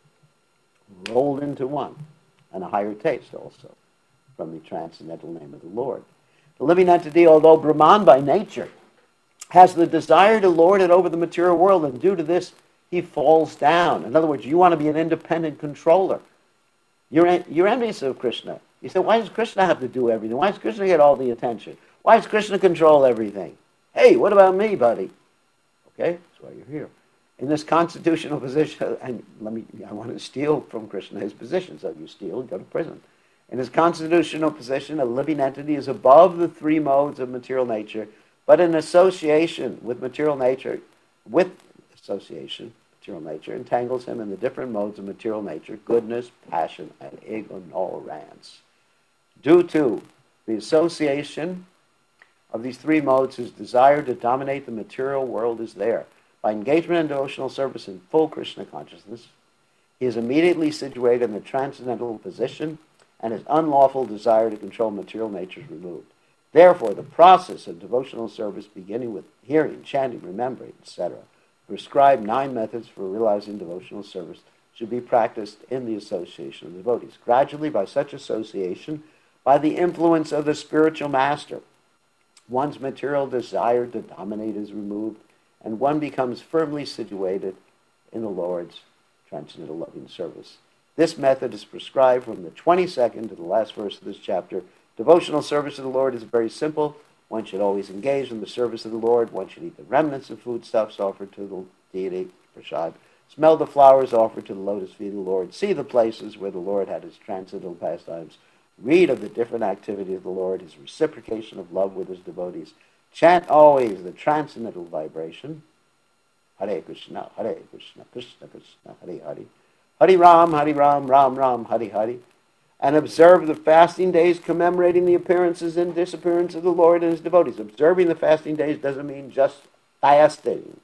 rolled into one, and a higher taste also from the transcendental name of the Lord. The living entity, although Brahman by nature, has the desire to lord it over the material world, and due to this, he falls down. In other words, you want to be an independent controller. You're envious of Krishna. You say, why does Krishna have to do everything? Why does Krishna get all the attention? Why does Krishna control everything? Hey, what about me, buddy? Okay, that's why you're here. In this constitutional position, and I want to steal from Krishna his position. So you steal, go to prison. In his constitutional position, a living entity is above the 3 modes of material nature, but in association with material nature, entangles him in the different modes of material nature, goodness, passion, and ignorance. Due to the association of these 3 modes, his desire to dominate the material world is there. By engagement in devotional service in full Krishna consciousness, he is immediately situated in the transcendental position, and his unlawful desire to control material nature is removed. Therefore, the process of devotional service, beginning with hearing, chanting, remembering, etc., prescribed 9 methods for realizing devotional service, should be practiced in the association of devotees. Gradually, by such association, by the influence of the spiritual master, one's material desire to dominate is removed, and one becomes firmly situated in the Lord's transcendental loving service. This method is prescribed from the 22nd to the last verse of this chapter. Devotional service to the Lord is very simple. One should always engage in the service of the Lord. One should eat the remnants of foodstuffs offered to the deity, prasad. Smell the flowers offered to the lotus feet of the Lord. See the places where the Lord had his transcendental pastimes. Read of the different activity of the Lord, his reciprocation of love with his devotees. Chant always the transcendental vibration. Hare Krishna, Krishna Krishna, Hare Hare. Hare Ram, Ram Ram, Hare Hare. and observe the fasting days commemorating the appearances and disappearance of the Lord and his devotees. Observing the fasting days doesn't mean just fasting.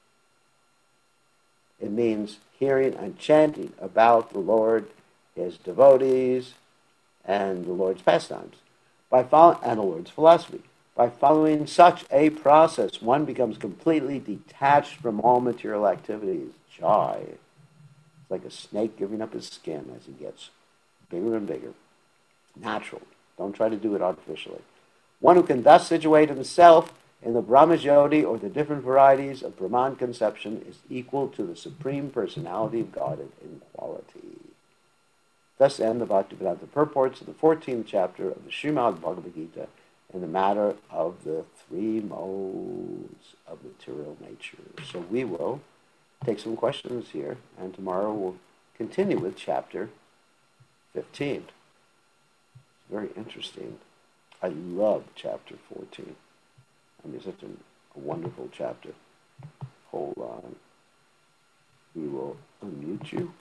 It means hearing and chanting about the Lord, his devotees, and the Lord's pastimes, and the Lord's philosophy. By following such a process, one becomes completely detached from all material activities. Jai. It's like a snake giving up his skin as he gets bigger and bigger. Natural. Don't try to do it artificially. One who can thus situate himself in the Brahmajyoti or the different varieties of Brahman conception is equal to the Supreme Personality of God in quality. Thus end the Bhaktivedanta purports of the 14th chapter of the Srimad Bhagavad Gita in the matter of the three modes of material nature. So we will take some questions here, and tomorrow we'll continue with chapter 15. It's very interesting. I love chapter 14. I mean, such a wonderful chapter. Hold on. We will unmute you.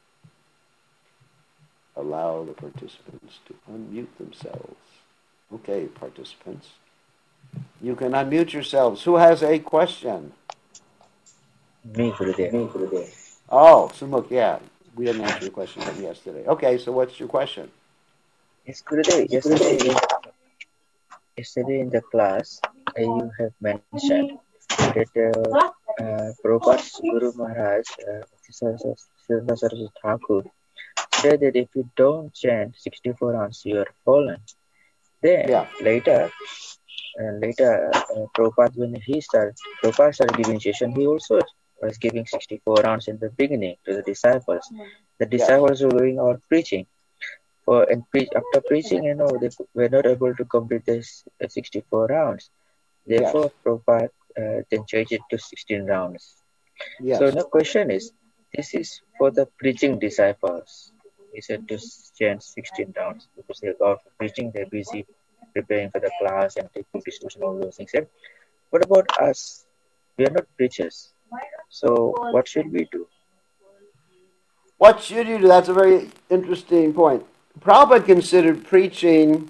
Allow the participants to unmute themselves. Okay, participants. You can unmute yourselves. Who has a question? Me, Gurudev. Oh, Sumukh, yeah. We didn't answer your question from yesterday. Okay, so what's your question? Yes, Gurudev. Yesterday in the class, you have mentioned that Prabhupada's Guru Maharaj, Siddhanta Saraswati Thakur, said that if you don't chant 64 rounds, you are fallen. Then later, Prabhupada, when Prabhupada started giving session, he also was giving 64 rounds in the beginning to the disciples. The disciples were going out preaching. After preaching, they were not able to complete this 64 rounds. Therefore, Prabhupada then changed it to 16 rounds. So the question is, this is for the preaching disciples. He said to chant 16 rounds because they go out for preaching, they're busy preparing for the class and taking distribution, all those things. And what about us? We are not preachers. So what should we do? What should you do? That's a very interesting point. Prabhupada considered preaching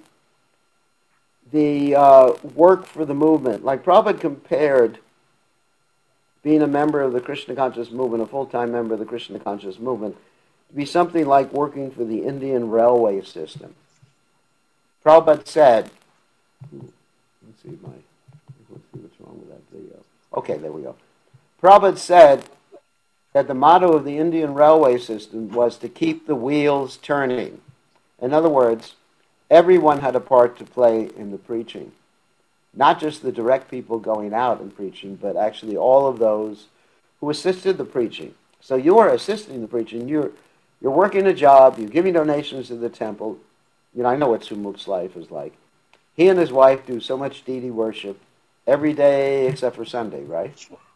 the work for the movement. Like Prabhupada compared being a member of the Krishna conscious movement, a full-time member of the Krishna conscious movement, to be something like working for the Indian railway system. Prabhupada said, let's see what's wrong with that video. Okay, there we go. Prabhupada said that the motto of the Indian railway system was to keep the wheels turning. In other words, everyone had a part to play in the preaching. Not just the direct people going out and preaching, but actually all of those who assisted the preaching. So you are assisting the preaching. You're working a job. You're giving donations to the temple. You know, I know what Sumukh's life is like. He and his wife do so much deity worship every day except for Sunday, right?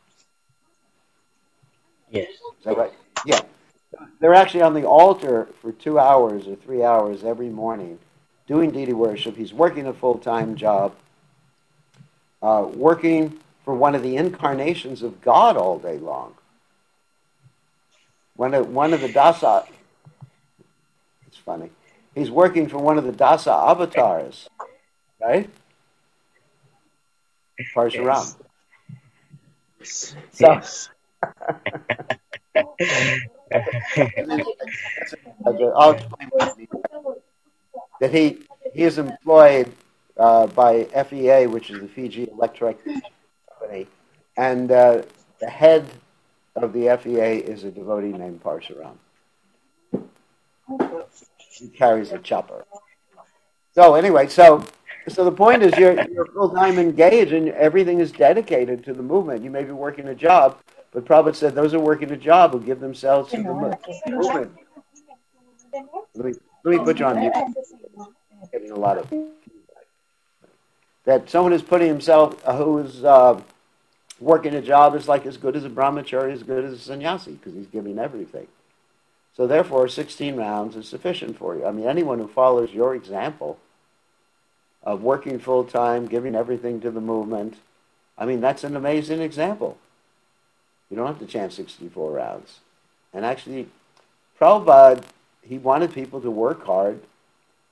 Yes. Is that right? Yeah. They're actually on the altar for 2 hours or 3 hours every morning doing deity worship. He's working a full-time job, working for one of the incarnations of God all day long. One of the Dasa, it's funny, he's working for one of the Dasa avatars, right? Parshuram. Yes. So, Yes. I'll explain what I mean. That he is employed by FEA, which is the Fiji Electric Company, and the head of the FEA is a devotee named Parshuram. He carries a chopper. So anyway, so the point is you're full-time engaged and everything is dedicated to the movement. You may be working a job, but Prabhupada said those are working a job who give themselves to the movement. Let me put you on mute. Getting a lot of that someone is putting himself who is working a job is like as good as a brahmachari, as good as a sannyasi, because he's giving everything. So therefore, 16 rounds is sufficient for you. I mean, anyone who follows your example of working full-time, giving everything to the movement, I mean, that's an amazing example. You don't have to chant 64 rounds. And actually, Prabhupada, he wanted people to work hard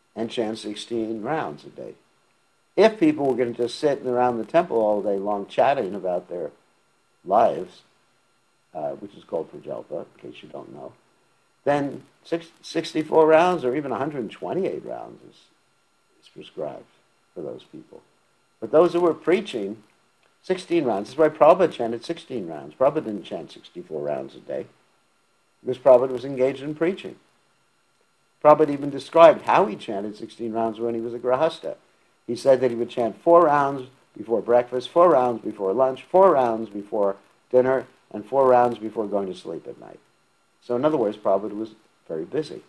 and chant 16 rounds a day. If people were going to just sit around the temple all day long chatting about their lives, which is called prajalpa, in case you don't know, then 64 rounds or even 128 rounds is prescribed for those people. But those who were preaching, 16 rounds. That's why Prabhupada chanted 16 rounds. Prabhupada didn't chant 64 rounds a day because Prabhupada was engaged in preaching. Prabhupada even described how he chanted 16 rounds when he was a grahasta. He said that he would chant 4 rounds before breakfast, 4 rounds before lunch, 4 rounds before dinner, and 4 rounds before going to sleep at night. So in other words, Prabhupada was very busy.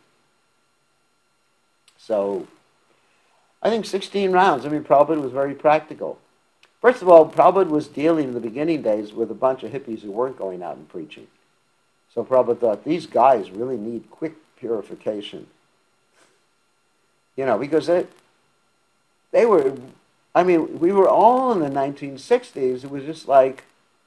So I think 16 rounds, Prabhupada was very practical. First of all, Prabhupada was dealing in the beginning days with a bunch of hippies who weren't going out and preaching. So Prabhupada thought, these guys really need quick purification. Because they were, we were all in the 1960s. It was just like,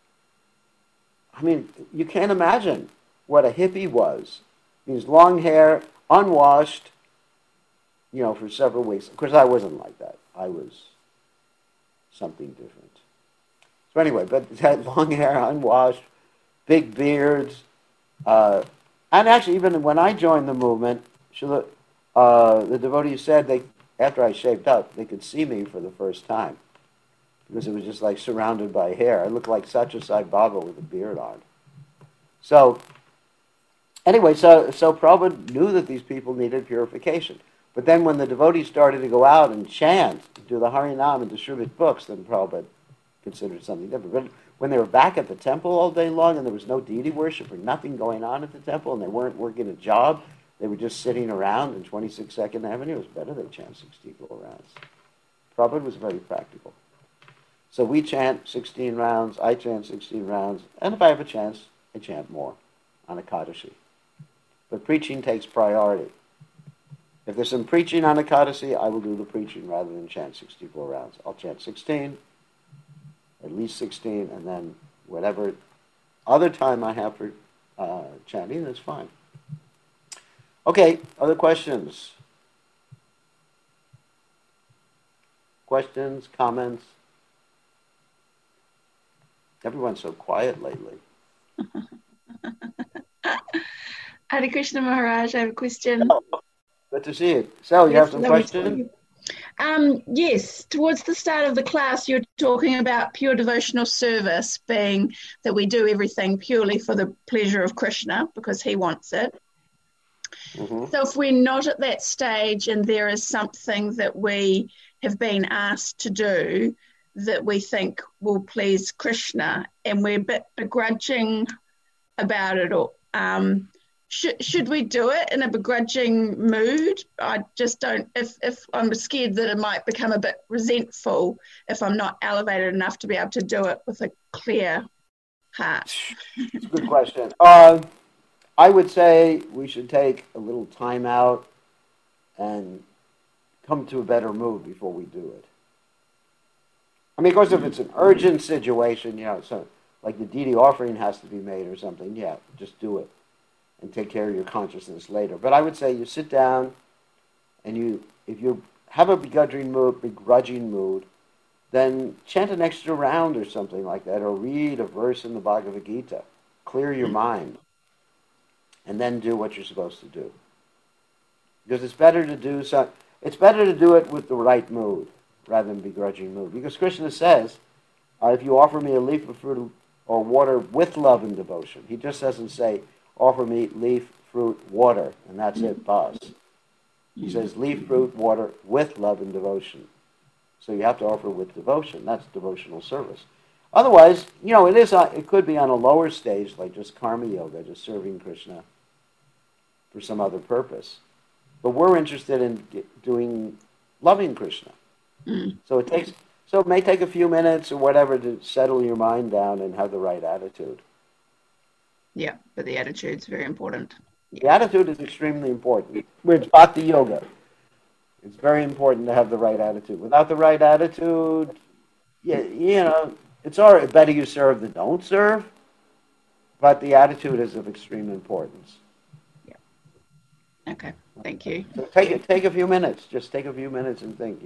you can't imagine what a hippie was. His long hair, unwashed, for several weeks. Of course, I wasn't like that. I was something different. So anyway, but that long hair, unwashed, big beards, and actually even when I joined the movement, the devotees said after I shaved up, they could see me for the first time because it was just like surrounded by hair. I looked like Satya Sai Baba with a beard on. So anyway, so Prabhupada knew that these people needed purification. But then when the devotees started to go out and chant, do the Harinam and distribute books, then Prabhupada considered something different. But when they were back at the temple all day long and there was no deity worship or nothing going on at the temple and they weren't working a job, they were just sitting around in 26th Avenue, it was better they chant 64 rounds. Prabhupada was very practical. So we chant 16 rounds, I chant 16 rounds, and if I have a chance, I chant more on Ekadashi. But preaching takes priority. If there's some preaching on Ekadashi, I will do the preaching rather than chant 64 rounds. I'll chant 16, at least 16, and then whatever other time I have for chanting, that's fine. Okay, other questions? Questions, comments? Everyone's so quiet lately. Hare Krishna Maharaj, I have a question. Oh, good to see you. So, you have some questions? Yes, towards the start of the class, you're talking about pure devotional service being that we do everything purely for the pleasure of Krishna because he wants it. Mm-hmm. So if we're not at that stage and there is something that we have been asked to do that we think will please Krishna and we're a bit begrudging about it, or should we do it in a begrudging mood? I just don't, if I'm scared that it might become a bit resentful if I'm not elevated enough to be able to do it with a clear heart. It's a good question. I would say we should take a little time out and come to a better mood before we do it. Of course, if it's an urgent situation, so like the deity offering has to be made or something, just do it and take care of your consciousness later. But I would say you sit down and if you have a begrudging mood, then chant an extra round or something like that, or read a verse in the Bhagavad Gita. Clear your mind. And then do what you're supposed to do. Because it's better to do it with the right mood rather than begrudging mood. Because Krishna says, if you offer me a leaf of fruit or water with love and devotion, he just doesn't say, offer me leaf, fruit, water, and that's it, buzz. He says leaf, fruit, water with love and devotion. So you have to offer with devotion. That's devotional service. Otherwise, it could be on a lower stage, like just karma yoga, just serving Krishna for some other purpose. But we're interested in loving Krishna. Mm. So it may take a few minutes or whatever to settle your mind down and have the right attitude. Yeah, but the attitude's very important. Yeah. The attitude is extremely important. It's bhakti yoga. It's very important to have the right attitude. Without the right attitude, it's all right. Better you serve than don't serve. But the attitude is of extreme importance. Yeah. Okay. Thank you. So take a few minutes. Just take a few minutes and think,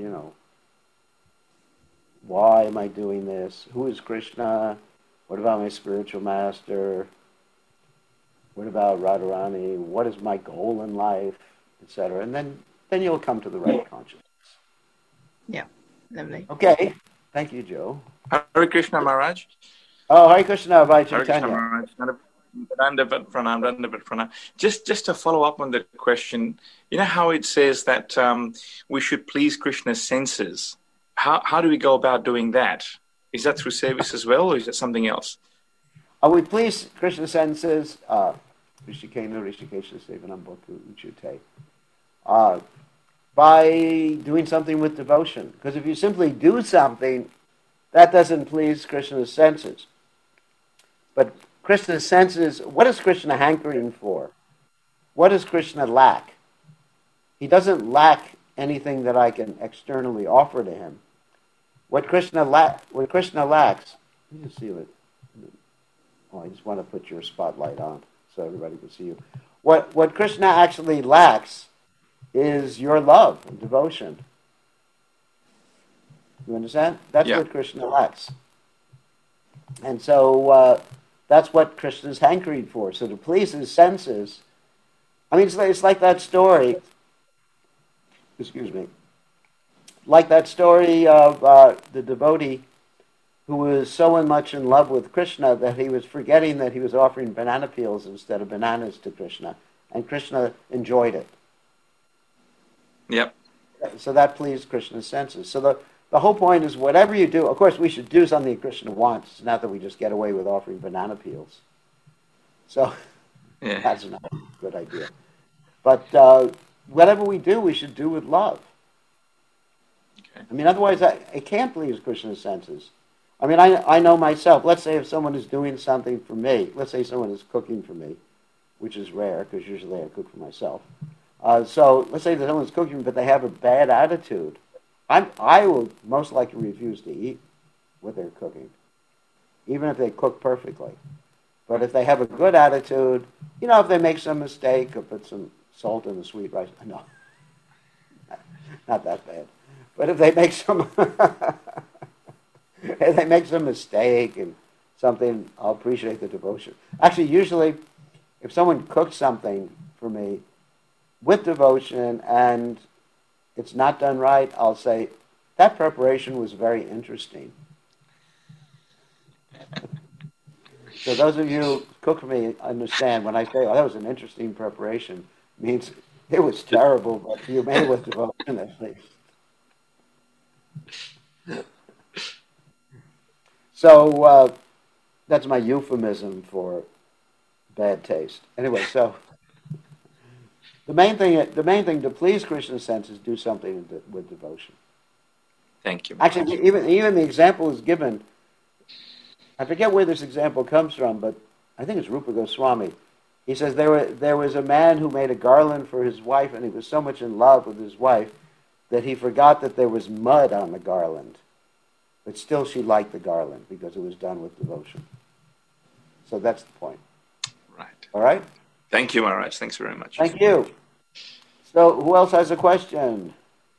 why am I doing this? Who is Krishna? What about my spiritual master? What about Radharani? What is my goal in life, etc.? And then you'll come to the right consciousness. Yeah, lovely. Okay. Thank you, Joe. Hare Krishna Maharaj. Oh, Hare Krishna, Bhai Hare Krishna Chaitanya. Maharaj. Dandavat pranam. Just to follow up on the question, you know how it says that we should please Krishna's senses. How do we go about doing that? Is that through service as well, or is that something else? We please Krishna's senses, Rishikena, Rishikesha, Sevanam, Bhakti, Uchute, by doing something with devotion. Because if you simply do something, that doesn't please Krishna's senses. But Krishna's senses, what is Krishna hankering for? What does Krishna lack? He doesn't lack anything that I can externally offer to him. What Krishna lacks, let me just see what. Oh, I just want to put your spotlight on so everybody can see you. What Krishna actually lacks is your love and devotion. You understand? That's what Krishna lacks. And so that's what Krishna's hankering for. So to please his senses, I mean, it's like that story, like that story of the devotee who was so much in love with Krishna that he was forgetting that he was offering banana peels instead of bananas to Krishna. And Krishna enjoyed it. Yep. So that pleased Krishna's senses. So the whole point is whatever you do, of course we should do something that Krishna wants. It's not that we just get away with offering banana peels. So that's not a good idea. But whatever we do, we should do with love. Okay. I mean, otherwise it can't please Krishna's senses. I mean, I know myself. Let's say if someone is doing something for me, let's say someone is cooking for me, which is rare because usually I cook for myself. So let's say that someone's cooking, but they have a bad attitude. I will most likely refuse to eat what they're cooking, even if they cook perfectly. But if they have a good attitude, if they make some mistake or put some salt in the sweet rice, no, not that bad. But if they make some... if they make some mistake and something, I'll appreciate the devotion. Actually, usually, if someone cooks something for me with devotion and it's not done right, I'll say, that preparation was very interesting. So those of you who cook for me understand when I say, oh, that was an interesting preparation, it means it was terrible, but you made it with devotion at least. So that's my euphemism for bad taste. Anyway, so the main thing to please Krishna's sense is do something with devotion. Thank you. Actually, even the example is given. I forget where this example comes from, but I think it's Rupa Goswami. He says there was a man who made a garland for his wife, and he was so much in love with his wife that he forgot that there was mud on the garland. But still she liked the garland because it was done with devotion. So that's the point. Right. All right? Thank you, Maharaj. Thanks very much. Thank you. So who else has a question?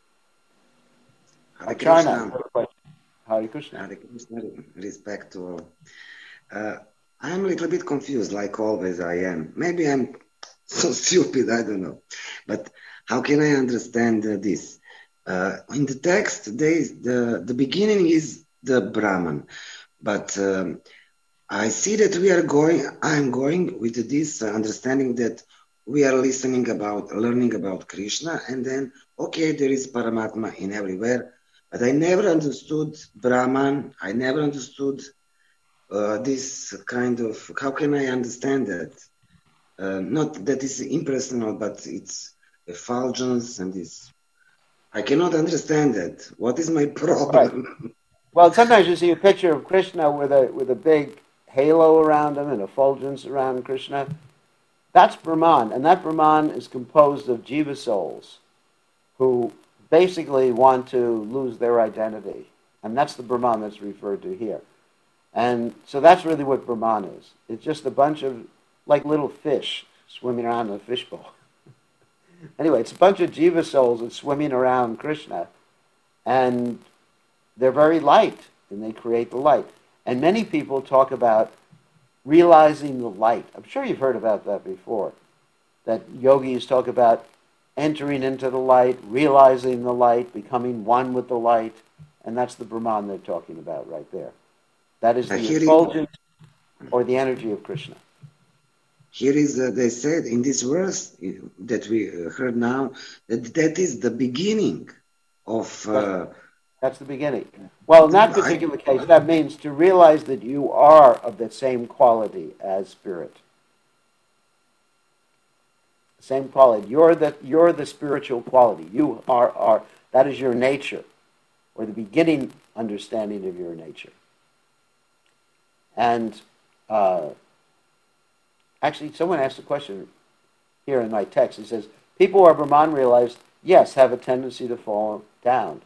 Hare Acharna. Krishna. Hare Krishna. Hare Krishna. Respect to all. I'm a little bit confused, like always I am. Maybe I'm so stupid, I don't know. But how can I understand this? In the text, the beginning is the Brahman, but I see that I'm going with this understanding that we are learning about Krishna, and then, okay, there is Paramatma in everywhere, but I never understood Brahman, I never understood this kind of, how can I understand that? Not that it's impersonal, but it's effulgence and this. I cannot understand that. What is my problem? Right. Well, sometimes you see a picture of Krishna with a big halo around him and effulgence around Krishna. That's Brahman, and that Brahman is composed of jiva souls who basically want to lose their identity. And that's the Brahman that's referred to here. And so that's really what Brahman is. It's just a bunch of, like little fish swimming around in a fishbowl. Anyway, it's a bunch of jiva souls that's swimming around Krishna, and they're very light, and they create the light. And many people talk about realizing the light. I'm sure you've heard about that before, that yogis talk about entering into the light, realizing the light, becoming one with the light, and that's the Brahman they're talking about right there. That is the effulgence or the energy of Krishna. Here is, they said in this verse that we heard now, that is the beginning of... That's the beginning. Well, in that particular case, that means to realize that you are of the same quality as spirit. Same quality. You're the spiritual quality. You are that is your nature, or the beginning understanding of your nature. And actually, someone asked a question here in my text. It says, people who are Brahman realized, yes, have a tendency to fall down.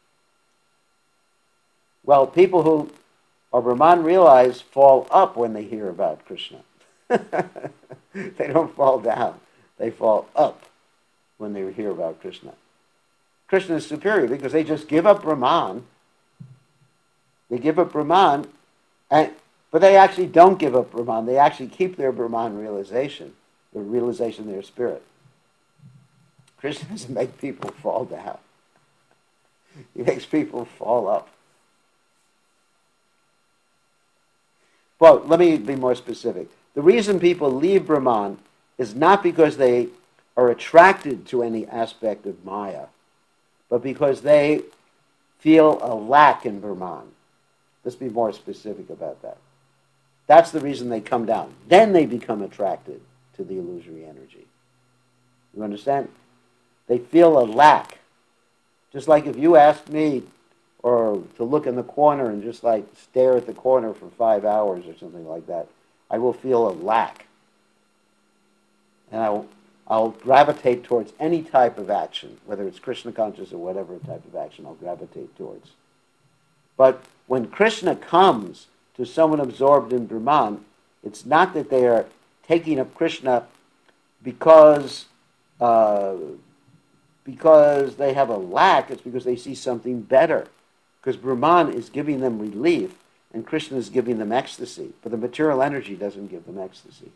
Well, people who are Brahman realized fall up when they hear about Krishna. They don't fall down. They fall up when they hear about Krishna. Krishna is superior because they just give up Brahman. They give up Brahman, but they actually don't give up Brahman. They actually keep their Brahman realization, the realization of their spirit. Krishna doesn't make people fall down. He makes people fall up. Well, let me be more specific. The reason people leave Brahman is not because they are attracted to any aspect of Maya, but because they feel a lack in Brahman. Let's be more specific about that. That's the reason they come down. Then they become attracted to the illusory energy. You understand? They feel a lack. Just like if you asked me or to look in the corner and just like stare at the corner for 5 hours or something like that, I will feel a lack. And I'll gravitate towards any type of action, whether it's Krishna conscious or whatever type of action I'll gravitate towards. But when Krishna comes to someone absorbed in Brahman, it's not that they are taking up Krishna because they have a lack, it's because they see something better. Because Brahman is giving them relief, and Krishna is giving them ecstasy. But the material energy doesn't give them ecstasy.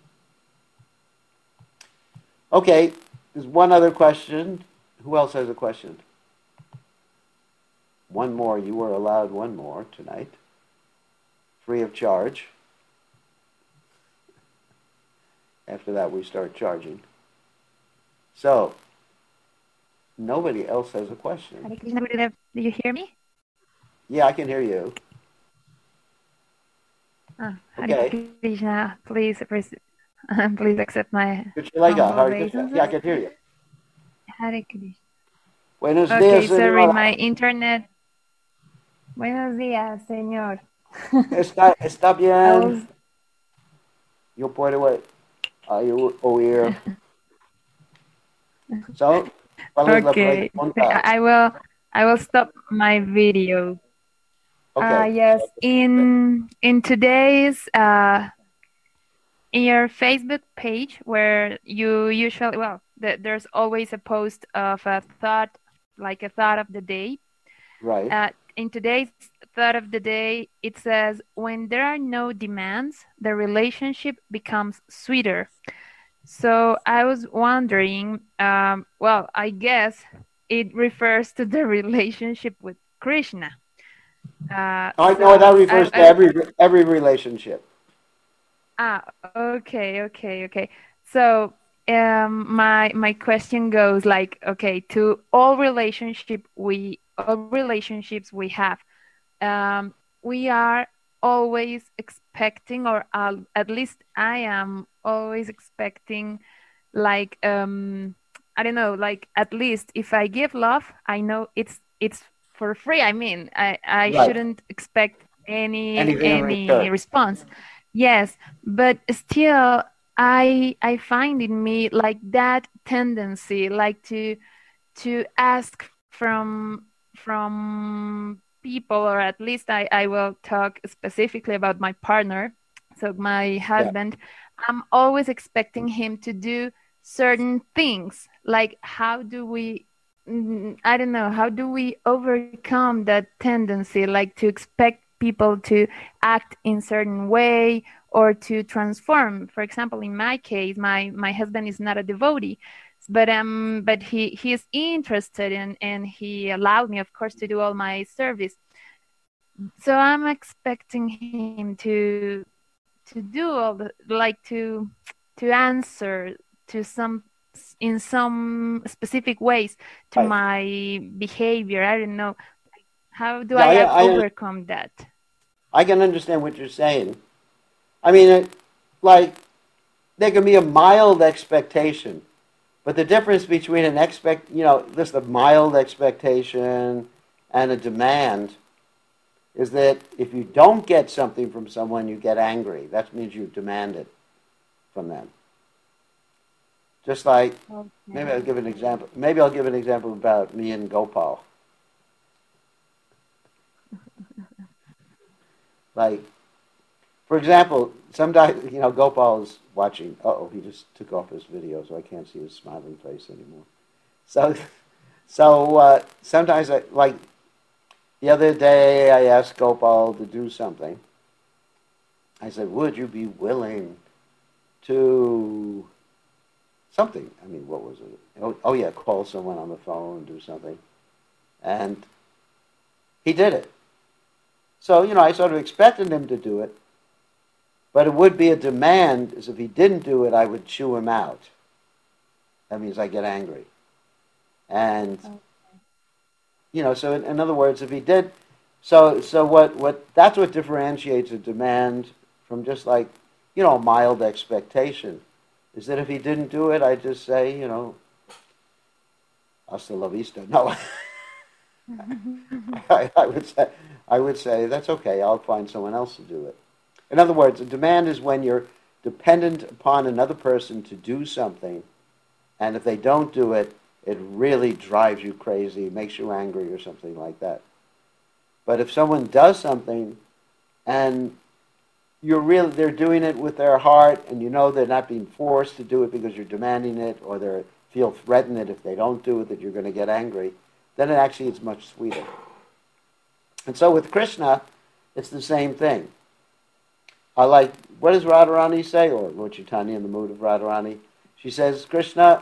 Okay, there's one other question. Who else has a question? One more. You were allowed one more tonight. Free of charge. After that, we start charging. So, nobody else has a question. Hare Krishna, Gurudev, do you hear me? Yeah, I can hear you. Hare Okay. Krishna, please accept my Kuchilega, humble Hare Krishna. Yeah, I can hear you. Hare Krishna. Buenos Okay, días, sorry, señora. my internet. Buenos días, señor. Está I bien. was, Yo puedo oír. So, ¿cuál es la okay, pregunta? I will stop my video. Okay. Yes, in today's in your Facebook page where you usually there's always a post of a thought, like a thought of the day. Right. In today's thought of the day, it says, when there are no demands, the relationship becomes sweeter. So I was wondering, I guess it refers to the relationship with Krishna. I know that refers to every relationship. Okay. So my question goes like, okay, to all relationships we have, we are always expecting, or at least I am always expecting, like I don't know, like at least if I give love, I know it's for free. I mean, I Right. shouldn't expect any Anything in return. response. Yes, but still I find in me like that tendency, like to ask from people, or at least I will talk specifically about my partner, so my husband. I'm always expecting him to do certain things. Like, how do we, I don't know, how do we overcome that tendency, like to expect people to act in certain way or to transform? For example, in my case, my husband is not a devotee, but he is interested in, and he allowed me, of course, to do all my service. So I'm expecting him to do all the, like to answer to some, in some specific ways, to Right. my behavior. I don't know, how do Yeah, I I overcome that? I can understand what you're saying. I mean, like, there can be a mild expectation, but the difference between just a mild expectation and a demand is that if you don't get something from someone, you get angry. That means you demand it from them. Just like, Okay. maybe I'll give an example. Maybe I'll give an example about me and Gopal. Like, for example, sometimes, Gopal is watching. Uh-oh, he just took off his video, so I can't see his smiling face anymore. So sometimes, like the other day, I asked Gopal to do something. I said, would you be willing to something? I mean, what was it? Oh yeah, call someone on the phone and do something. And he did it. So, I sort of expected him to do it, but it would be a demand, as if he didn't do it, I would chew him out. That means I get angry. And, so in other words, if he did, so that's what differentiates a demand from just like, a mild expectation, is that if he didn't do it, I just say, hasta la vista. No. I would say, that's okay, I'll find someone else to do it. In other words, a demand is when you're dependent upon another person to do something, and if they don't do it, it really drives you crazy, makes you angry or something like that. But if someone does something and they're doing it with their heart, and they're not being forced to do it because you're demanding it, or they feel threatened that if they don't do it that you're going to get angry, then it actually is much sweeter. And so with Krishna, it's the same thing. What does Radharani say, or Lord Chaitanya in the mood of Radharani? She says, Krishna,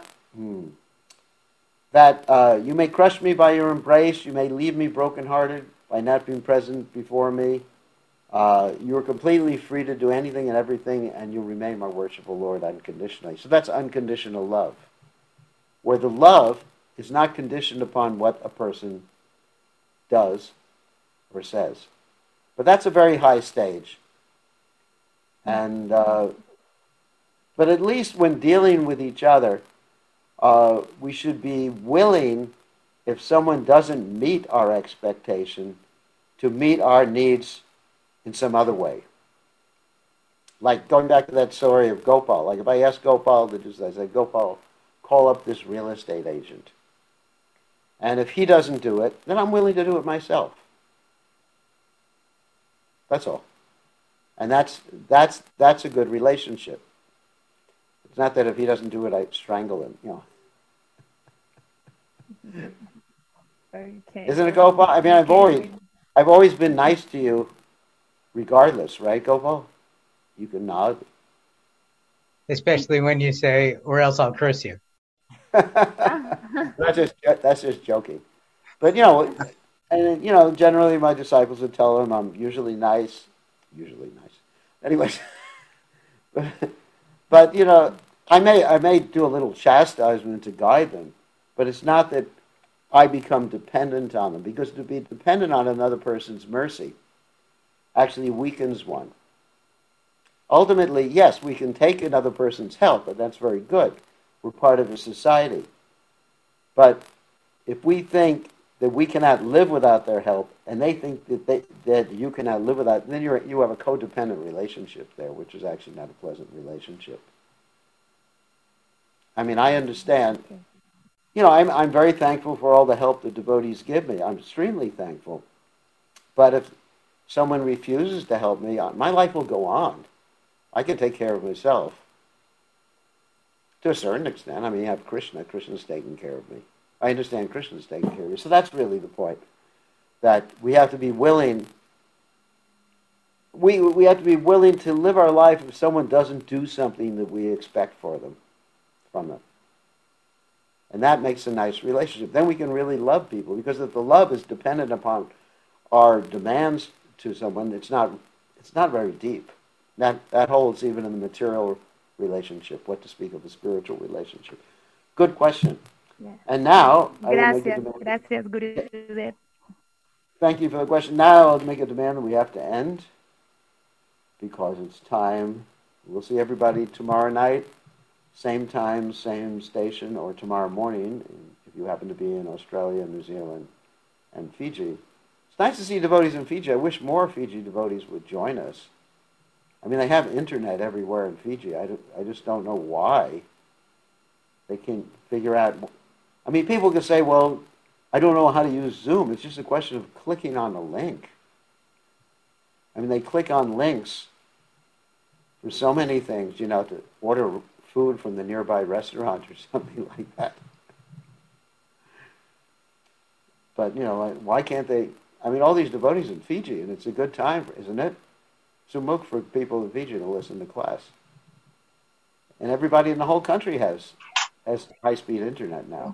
that you may crush me by your embrace, you may leave me brokenhearted by not being present before me. You are completely free to do anything and everything, and you remain my worshipful Lord unconditionally. So that's unconditional love, where the love is not conditioned upon what a person does or says. But that's a very high stage. And but at least when dealing with each other, we should be willing, if someone doesn't meet our expectation, to meet our needs in some other way. Like going back to that story of Gopal. Like if I ask Gopal to do this, I say, Gopal, call up this real estate agent. And if he doesn't do it, then I'm willing to do it myself. That's all. And that's a good relationship. It's not that if he doesn't do it, I strangle him, Okay. Isn't it, Gopal? I mean, I've always been nice to you, regardless, right, Gopal? You can nod. Especially when you say, or else I'll curse you. That's just joking. But, generally my disciples would tell them I'm usually nice. Anyways, but I may do a little chastisement to guide them, but it's not that I become dependent on them, because to be dependent on another person's mercy actually weakens one. Ultimately, yes, we can take another person's help, and that's very good. We're part of a society. But if we think that we cannot live without their help, and they think that you cannot live without, then you have a codependent relationship there, which is actually not a pleasant relationship. I mean, I understand. I'm very thankful for all the help the devotees give me. I'm extremely thankful. But if someone refuses to help me, my life will go on. I can take care of myself. To a certain extent. I mean, you have Krishna. Krishna's taking care of me. I understand Krishna's taking care of me. So that's really the point. That we have to be willing. We have to be willing to live our life if someone doesn't do something that we expect from them. And that makes a nice relationship. Then we can really love people, because if the love is dependent upon our demands to someone, it's not very deep. That holds even in the material relationship, what to speak of a spiritual relationship. Good question. Yeah. And now, Gracias, Guru. thank you for the question. Now I'll make a demand that we have to end, because it's time. We'll see everybody tomorrow night, same time, same station, or tomorrow morning, if you happen to be in Australia, New Zealand, and Fiji. It's nice to see devotees in Fiji. I wish more Fiji devotees would join us. I mean, they have internet everywhere in Fiji. I just don't know why they can't figure out. I mean, people can say, well, I don't know how to use Zoom. It's just a question of clicking on a link. I mean, they click on links for so many things, to order food from the nearby restaurant or something like that. But, why can't they? I mean, all these devotees in Fiji, and it's a good time, isn't it? Sumuk for people in Fiji to listen to class. And everybody in the whole country has high-speed internet now.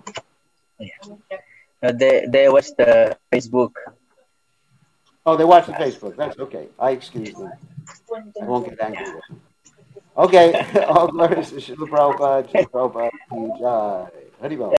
They watch the Facebook. Oh, they watch the Facebook. That's okay. I excuse them. I won't get angry with them. Okay. All glories to Srila Prabhupada. Srila Prabhupada. Jai. Haribol.